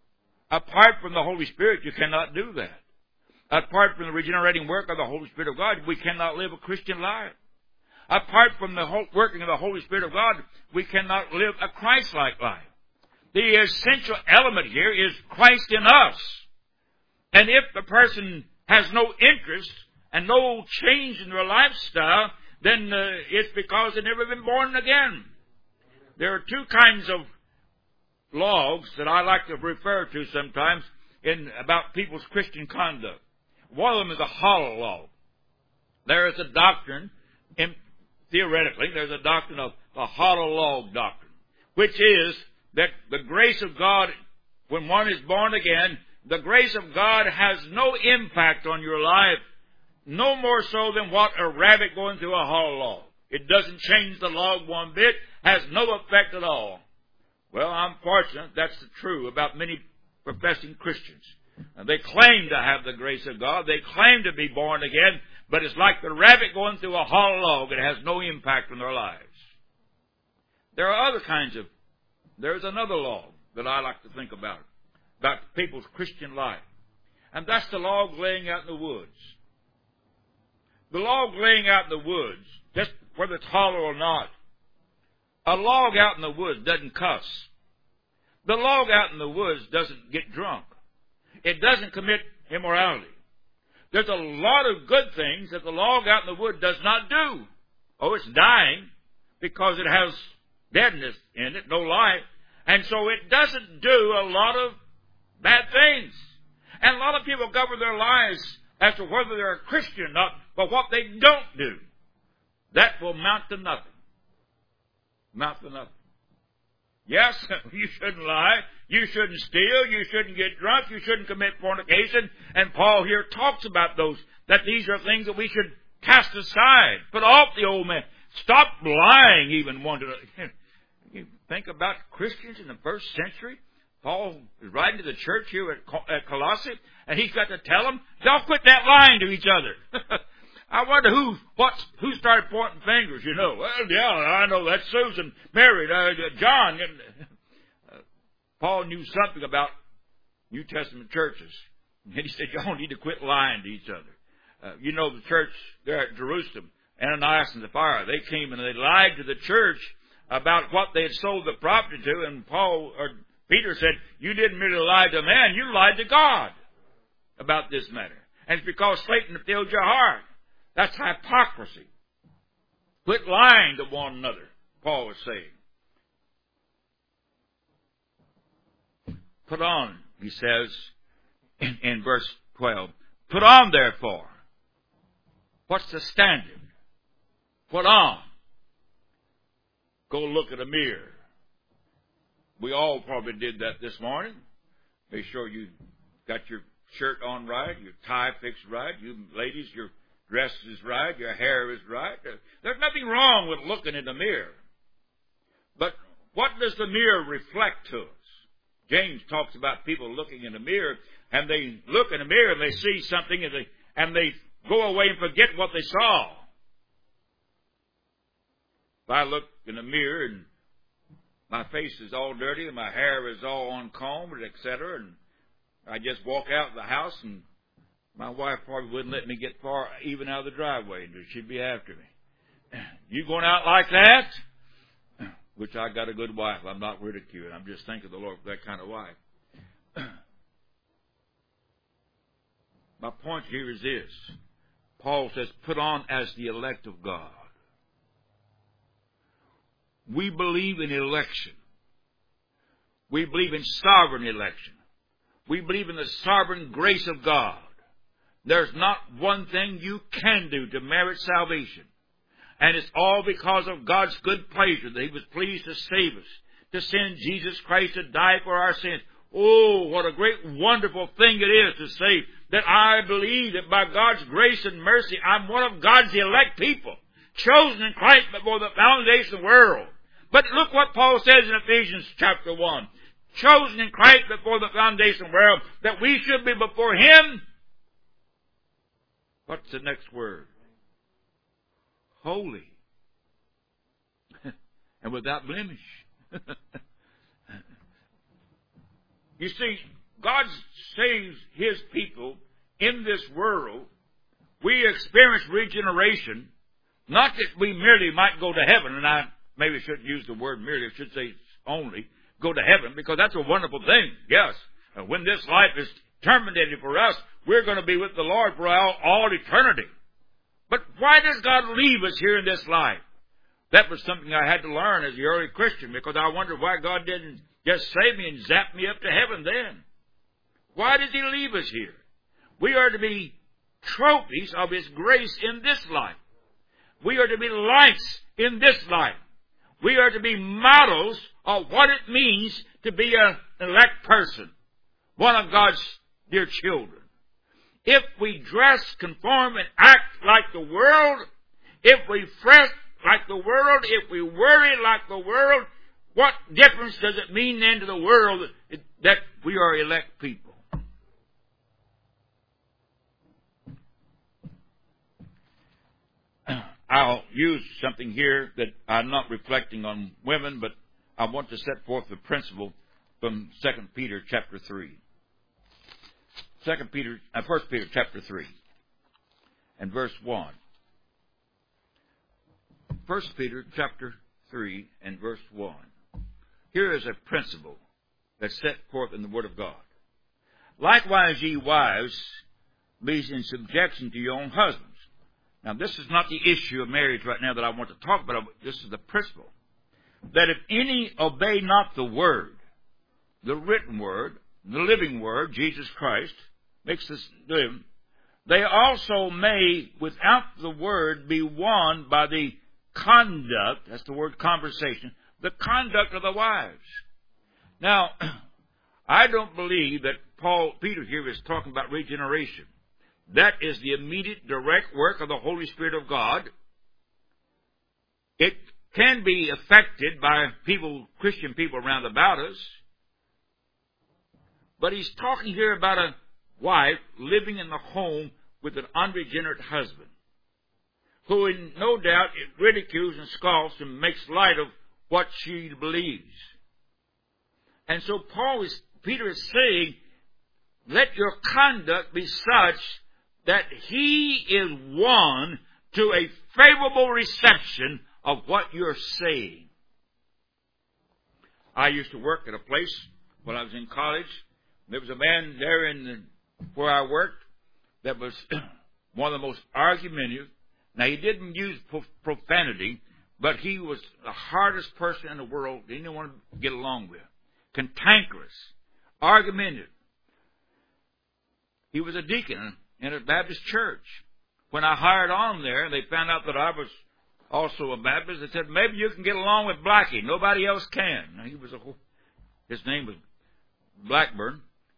Apart from the Holy Spirit, you cannot do that. Apart from the regenerating work of the Holy Spirit of God, we cannot live a Christian life. Apart from the whole working of the Holy Spirit of God, we cannot live a Christ-like life. The essential element here is Christ in us. And if the person has no interest and no change in their lifestyle, then uh, it's because they've never been born again. There are two kinds of logs that I like to refer to sometimes in about people's Christian conduct. One of them is a hollow log. There is a doctrine, in, theoretically, there's a doctrine of the hollow log doctrine, which is that the grace of God, when one is born again, the grace of God has no impact on your life, no more so than what a rabbit going through a hollow log. It doesn't change the log one bit, has no effect at all. Well, I'm fortunate that's true about many professing Christians. And they claim to have the grace of God. They claim to be born again, but it's like the rabbit going through a hollow log. It has no impact on their lives. There are other kinds of, there's another log that I like to think about, about people's Christian life. And that's the log laying out in the woods. The log laying out in the woods, just whether it's hollow or not, a log out in the woods doesn't cuss. The log out in the woods doesn't get drunk. It doesn't commit immorality. There's a lot of good things that the log out in the wood does not do. Oh, it's dying because it has deadness in it, no life. And so it doesn't do a lot of bad things. And a lot of people govern their lives as to whether they're a Christian or not, but what they don't do, that will amount to nothing. Amount to nothing. Yes, you shouldn't lie. You shouldn't steal. You shouldn't get drunk. You shouldn't commit fornication. And Paul here talks about those, that these are things that we should cast aside. Put off the old man. Stop lying even one to another. You think about Christians in the first century. Paul is writing to the church here at Colossae, and he's got to tell them, y'all quit that lying to each other. I wonder who what who started pointing fingers, you know. Well, yeah, I know that's Susan married uh, John. Uh, Paul knew something about New Testament churches. And he said, y'all need to quit lying to each other. Uh, you know the church there at Jerusalem, Ananias and Sapphira, they came and they lied to the church about what they had sold the property to, and Paul or Peter said, you didn't merely lie to man, you lied to God about this matter. And it's because Satan filled your heart. That's hypocrisy. Quit lying to one another, Paul was saying. Put on, he says in, in verse twelve, put on therefore. What's the standard? Put on. Go look at a mirror. We all probably did that this morning. Make sure you got your shirt on right, your tie fixed right. You ladies, your dress is right, your hair is right. There's nothing wrong with looking in the mirror. But what does the mirror reflect to us? James talks about people looking in the mirror, and they look in the mirror and they see something, and they, and they go away and forget what they saw. If I look in the mirror and my face is all dirty and my hair is all uncombed, et cetera, and I just walk out of the house, and my wife probably wouldn't let me get far even out of the driveway. She'd be after me. You going out like that? Which I got a good wife. I'm not ridiculing. I'm just thanking the Lord for that kind of wife. My point here is this. Paul says, put on as the elect of God. We believe in election. We believe in sovereign election. We believe in the sovereign grace of God. There's not one thing you can do to merit salvation. And it's all because of God's good pleasure that He was pleased to save us, to send Jesus Christ to die for our sins. Oh, what a great, wonderful thing it is to say that I believe that by God's grace and mercy, I'm one of God's elect people, chosen in Christ before the foundation of the world. But look what Paul says in Ephesians chapter one. Chosen in Christ before the foundation of the world, that we should be before Him. What's the next word? Holy. And without blemish. You see, God saves His people in this world. We experience regeneration, not that we merely might go to heaven, and I maybe shouldn't use the word merely, I should say only, go to heaven, because that's a wonderful thing, yes. And when this life is terminated for us, we're going to be with the Lord for all, all eternity. But why does God leave us here in this life? That was something I had to learn as the early Christian, because I wondered why God didn't just save me and zap me up to heaven then. Why did He leave us here? We are to be trophies of His grace in this life. We are to be lights in this life. We are to be models of what it means to be an elect person, one of God's dear children. If we dress, conform, and act like the world, if we fret like the world, if we worry like the world, what difference does it mean then to the world that we are elect people? I'll use something here that I'm not reflecting on women, but I want to set forth the principle from Second Peter chapter three. Second Peter, uh, First Peter chapter three, and verse one. First Peter chapter three and verse one. Here is a principle that's set forth in the Word of God. Likewise, ye wives, be in subjection to your own husbands. Now, this is not the issue of marriage right now that I want to talk about. This is the principle. That if any obey not the Word, the written Word, the living Word, Jesus Christ, makes us live, they also may, without the Word, be won by the conduct, that's the word conversation, the conduct of the wives. Now, I don't believe that Paul, Peter here is talking about regeneration. That is the immediate, direct work of the Holy Spirit of God. It can be affected by people, Christian people around about us. But he's talking here about a wife living in the home with an unregenerate husband, who in no doubt ridicules and scoffs and makes light of what she believes. And so Paul is, Peter is saying, let your conduct be such that he is won to a favorable reception of what you're saying. I used to work at a place when I was in college. There was a man there in the, where I worked that was one of the most argumentative. Now, he didn't use profanity, but he was the hardest person in the world anyone to get along with. Cantankerous, argumentative. He was a deacon in a Baptist church. When I hired on there, they found out that I was also a Baptist. They said, maybe you can get along with Blackie. Nobody else can. Now, he was a, his name was Blackburn,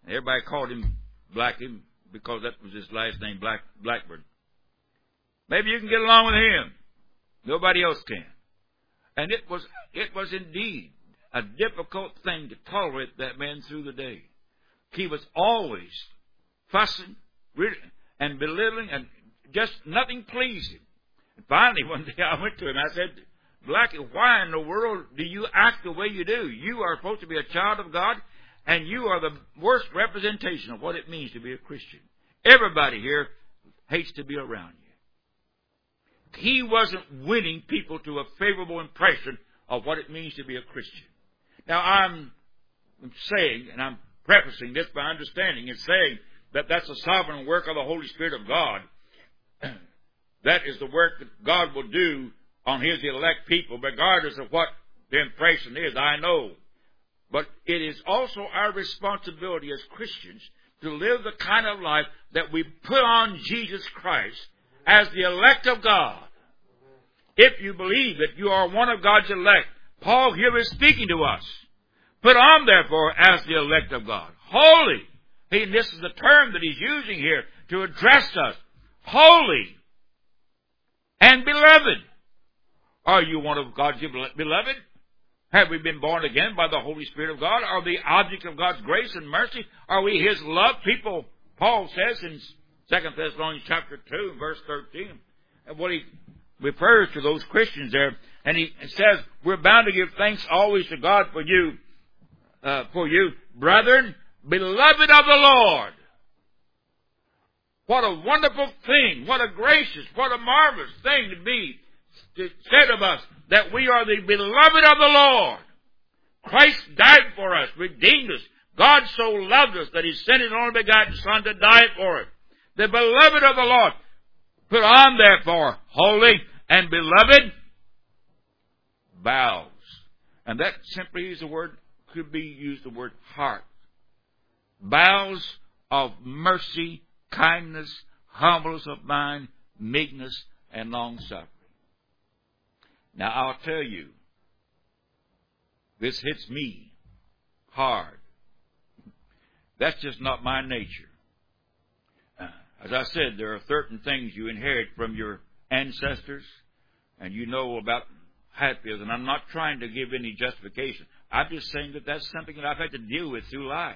Everybody called him Blackie because that was his last name, Black, Blackburn. Maybe you can get along with him. Nobody else can. And it was, it was indeed a difficult thing to tolerate that man through the day. He was always fussing and belittling, and just nothing pleased him. And finally, one day I went to him. I said, Blackie, why in the world do you act the way you do? You are supposed to be a child of God, and you are the worst representation of what it means to be a Christian. Everybody here hates to be around you. He wasn't winning people to a favorable impression of what it means to be a Christian. Now, I'm saying, and I'm prefacing this by understanding and saying that that's a sovereign work of the Holy Spirit of God. That is the work that God will do on His elect people, regardless of what the impression is, I know. But it is also our responsibility as Christians to live the kind of life that we put on Jesus Christ as the elect of God. If you believe that you are one of God's elect, Paul here is speaking to us. Put on, therefore, as the elect of God, holy. He, and this is the term that he's using here to address us. Holy and beloved. Are you one of God's beloved? Have we been born again by the Holy Spirit of God? Are we object of God's grace and mercy? Are we His love people? Paul says in Second Thessalonians chapter two, verse thirteen, and what he refers to those Christians there, and he says, we're bound to give thanks always to God for you, uh, for you, brethren, beloved of the Lord. What a wonderful thing, what a gracious, what a marvelous thing to be said of us, that we are the beloved of the Lord. Christ died for us, redeemed us. God so loved us that He sent His only begotten Son to die for us. The beloved of the Lord. Put on, therefore, holy and beloved bowels. And that simply is the word, could be used the word heart. Bowels of mercy, kindness, humbleness of mind, meekness, and long-suffering. Now, I'll tell you, this hits me hard. That's just not my nature. As I said, there are certain things you inherit from your ancestors, and you know about Hatfields, and I'm not trying to give any justification. I'm just saying that that's something that I've had to deal with through life.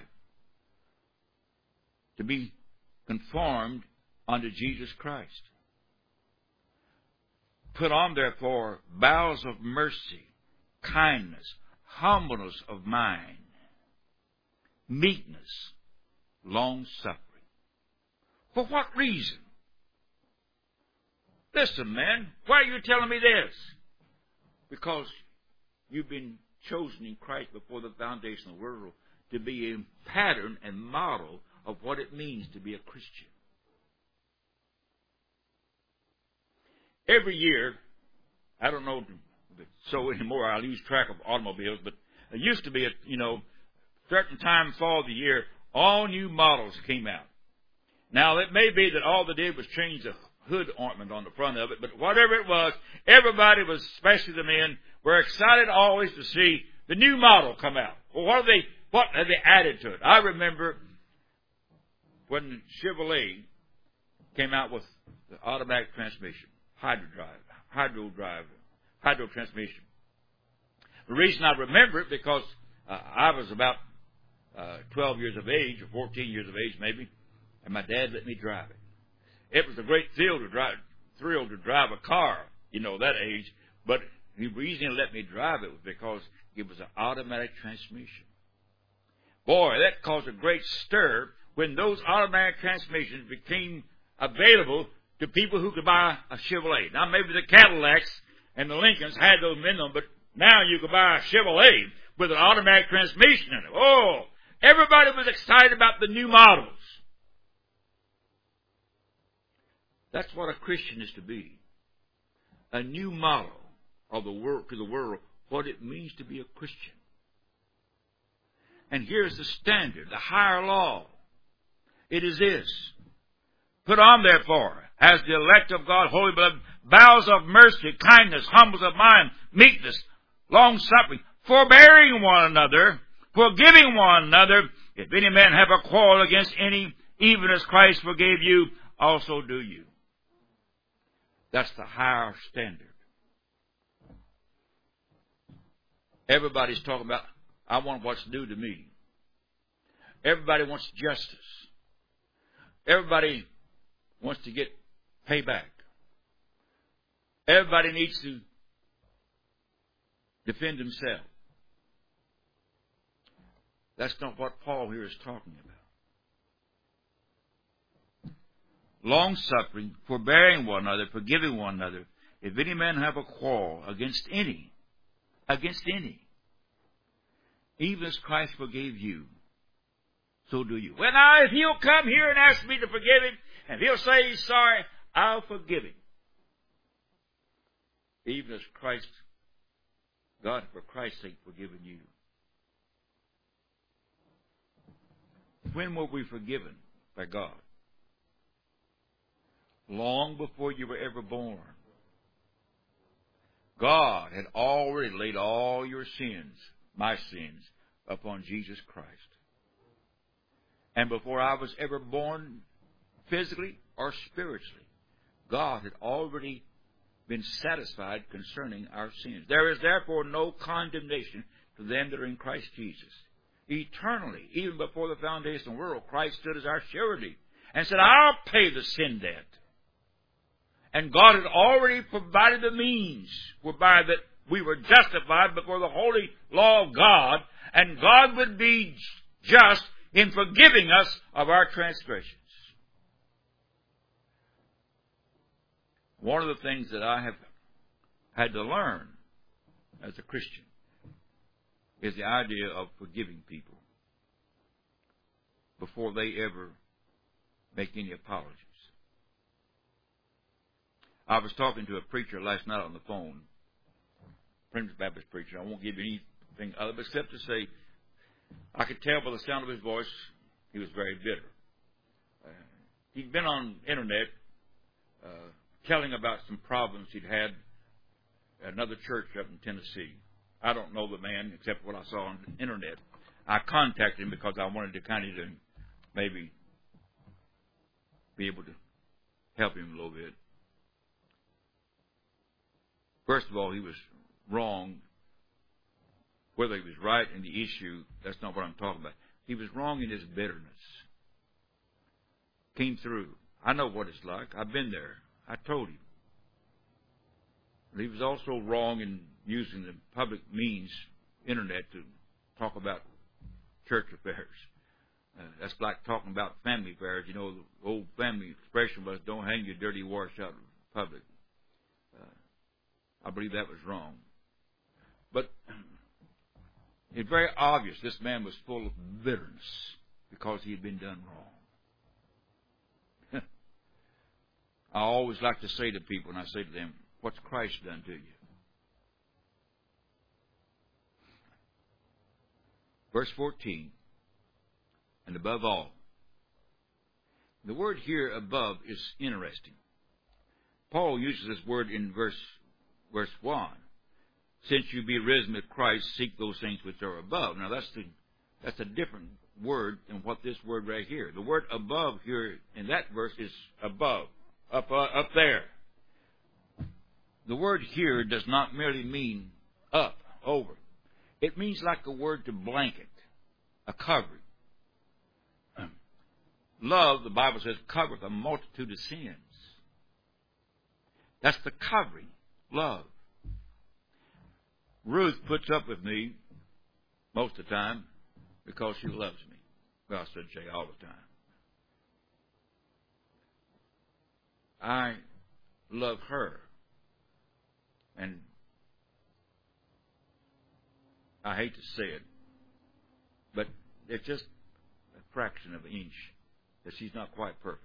To be conformed unto Jesus Christ. Put on, therefore, bowels of mercy, kindness, humbleness of mind, meekness, long-suffering. For what reason? Listen, man, why are you telling me this? Because you've been chosen in Christ before the foundation of the world to be a pattern and model of what it means to be a Christian. Every year, I don't know if it's so anymore, I lose track of automobiles, but it used to be, a, you know, certain time fall of the year, all new models came out. Now, it may be that all they did was change the hood ornament on the front of it, but whatever it was, everybody was, especially the men, were excited always to see the new model come out. Well, what have they, what have they added to it? I remember when Chevrolet came out with the automatic transmission, hydro drive, hydro drive, hydro transmission. The reason I remember it because uh, I was about uh, twelve years of age, or fourteen years of age maybe, and my dad let me drive it. It was a great thrill to drive, thrill to drive a car, you know, that age. But the reason he let me drive it was because it was an automatic transmission. Boy, that caused a great stir when those automatic transmissions became available to people who could buy a Chevrolet. Now, maybe the Cadillacs and the Lincolns had those in them, but now you could buy a Chevrolet with an automatic transmission in it. Oh, everybody was excited about the new models. That's what a Christian is to be. A new model of the world to the world, what it means to be a Christian. And here's the standard, the higher law. It is this. Put on, therefore, as the elect of God, holy beloved, bowels of mercy, kindness, humbleness of mind, meekness, long-suffering, forbearing one another, forgiving one another, If any man have a quarrel against any, even as Christ forgave you, also do you. That's the higher standard. Everybody's talking about, I want what's due to me. Everybody wants justice. Everybody wants to get payback. Everybody needs to defend himself. That's not what Paul here is talking about. Long-suffering, forbearing one another, forgiving one another. If any man have a quarrel against any, against any, even as Christ forgave you, so do you. Well, now, if he'll come here and ask me to forgive him, and he'll say he's sorry, I'll forgive him. Even as Christ, God, for Christ's sake, forgiven you. When were we forgiven by God? Long before you were ever born. God had already laid all your sins, my sins, upon Jesus Christ. And before I was ever born physically or spiritually, God had already been satisfied concerning our sins. There is therefore no condemnation to them that are in Christ Jesus. Eternally, even before the foundation of the world, Christ stood as our surety and said, I'll pay the sin debt. And God had already provided the means whereby that we were justified before the holy law of God, and God would be just in forgiving us of our transgressions. One of the things that I have had to learn as a Christian is the idea of forgiving people before they ever make any apologies. I was talking to a preacher last night on the phone, Primitive Baptist preacher. I won't give you anything other except to say I could tell by the sound of his voice he was very bitter. Uh, he'd been on the internet uh, telling about some problems he'd had at another church up in Tennessee. I don't know the man except what I saw on the internet. I contacted him because I wanted to kind of maybe be able to help him a little bit. First of all, he was wrong. Whether he was right in the issue, that's not what I'm talking about. He was wrong in his bitterness. Came through. I know what it's like. I've been there. I told him. But he was also wrong in using the public means, internet, to talk about church affairs. Uh, that's like talking about family affairs. You know, the old family expression was, don't hang your dirty wash out in public. Uh, I believe that was wrong. But it's very obvious this man was full of bitterness because he had been done wrong. I always like to say to people, and I say to them, what's Christ done to you? Verse fourteen, and above all. The word here, above, is interesting. Paul uses this word in verse, verse one. Since you be risen with Christ, seek those things which are above. Now, that's the, that's a different word than what this word right here. The word above here in that verse is above, up, uh, up there. The word here does not merely mean up, over. It means like the word to blanket, a covering. Love, the Bible says, covereth a multitude of sins. That's the covering, love. Ruth puts up with me most of the time because she loves me. Well, I should say all the time. I love her. And I hate to say it, but it's just a fraction of an inch that she's not quite perfect.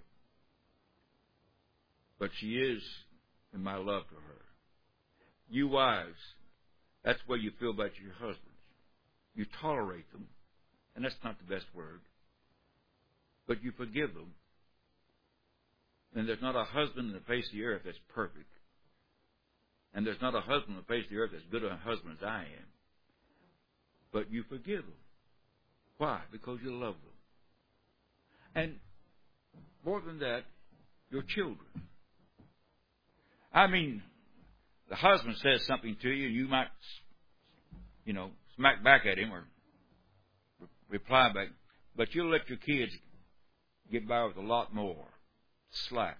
But she is in my love for her. You wives, that's the way you feel about your husbands. You tolerate them, and that's not the best word, but you forgive them. And there's not a husband in the face of the earth that's perfect. And there's not a husband on the face of the earth that's good a husband as I am. But you forgive them. Why? Because you love them. And more than that, your children. I mean, the husband says something to you, you might, you know, smack back at him or reply back, but you'll let your kids get by with a lot more slack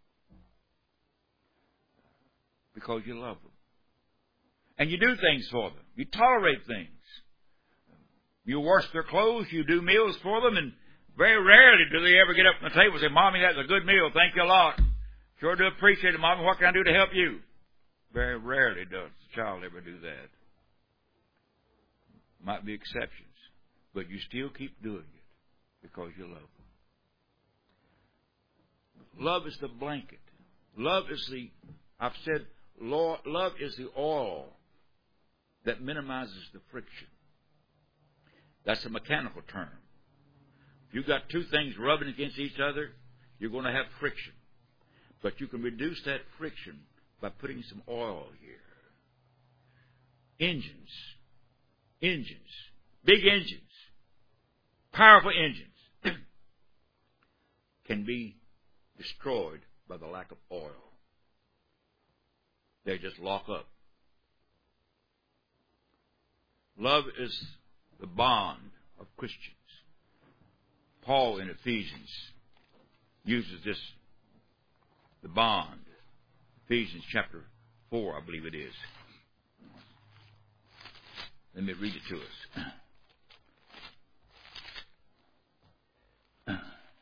because you love them. And you do things for them. You tolerate things. You wash their clothes, you do meals for them, and very rarely do they ever get up from the table and say, Mommy, that's a good meal, thank you a lot. Sure do appreciate it, Mommy, what can I do to help you? Very rarely does the child ever do that. Might be exceptions, but you still keep doing it because you love them. Love is the blanket. Love is the, I've said, love is the oil that minimizes the friction. That's a mechanical term. If you've got two things rubbing against each other, you're going to have friction. But you can reduce that friction by putting some oil here. Engines, engines, big engines, powerful engines can be destroyed by the lack of oil. They just lock up. Love is the bond of Christians. Paul in Ephesians uses this, the bond. Ephesians chapter four, I believe it is. Let me read it to us.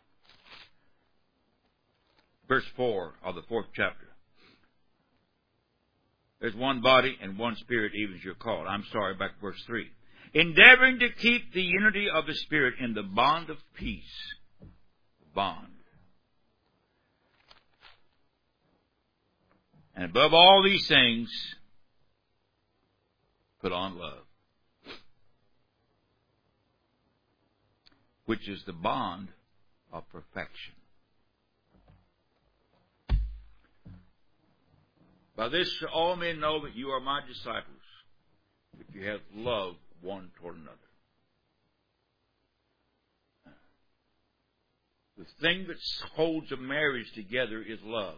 Verse four of the fourth chapter. There's one body and one spirit, even as you're called. I'm sorry, back to verse three. Endeavoring to keep the unity of the Spirit in the bond of peace. Bond. And above all these things, put on love, which is the bond of perfection. By this shall all men know that you are my disciples, if you have love one toward another. The thing that holds a marriage together is love.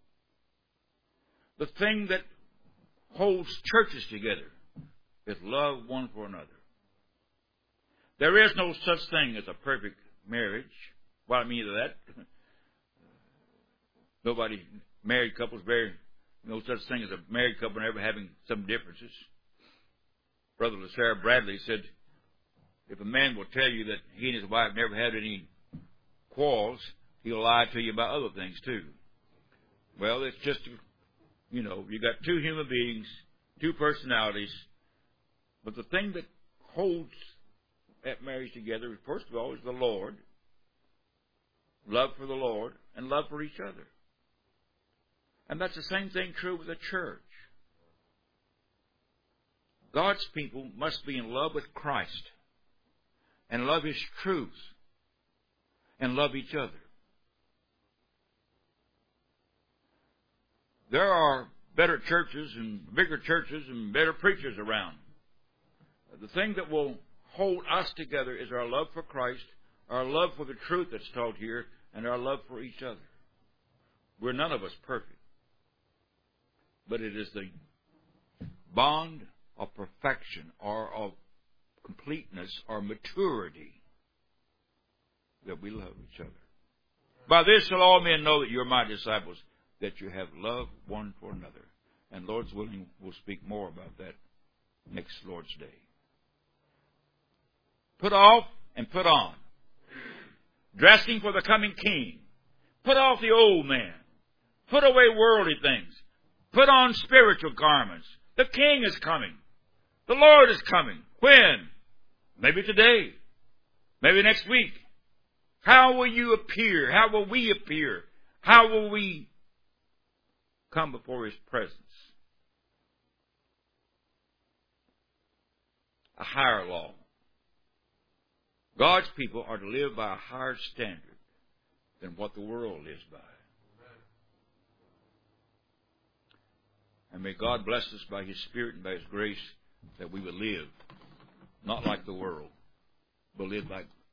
The thing that holds churches together is love one for another. There is no such thing as a perfect marriage. What I mean by that, nobody, married couples, very, no such thing as a married couple ever having some differences. Brother LaSarah Bradley said, if a man will tell you that he and his wife never had any quarrels, he'll lie to you about other things too. Well, it's just, you know, you got two human beings, two personalities, but the thing that holds that marriage together, first of all, is the Lord, love for the Lord, and love for each other. And that's the same thing true with the church. God's people must be in love with Christ and love His truth and love each other. There are better churches and bigger churches and better preachers around. The thing that will hold us together is our love for Christ, our love for the truth that's taught here, and our love for each other. We're none of us perfect, but it is the bond of perfection or of completeness or maturity that we love each other. By this shall all men know that you are my disciples, that you have love one for another. And Lord's willing, we'll speak more about that next Lord's Day. Put off and put on. Dressing for the coming King. Put off the old man. Put away worldly things. Put on spiritual garments. The King is coming. The Lord is coming. When? Maybe today. Maybe next week. How will you appear? How will we appear? How will we come before His presence? A higher law. God's people are to live by a higher standard than what the world lives by. And may God bless us by His Spirit and by His grace that we will live not like the world, but live by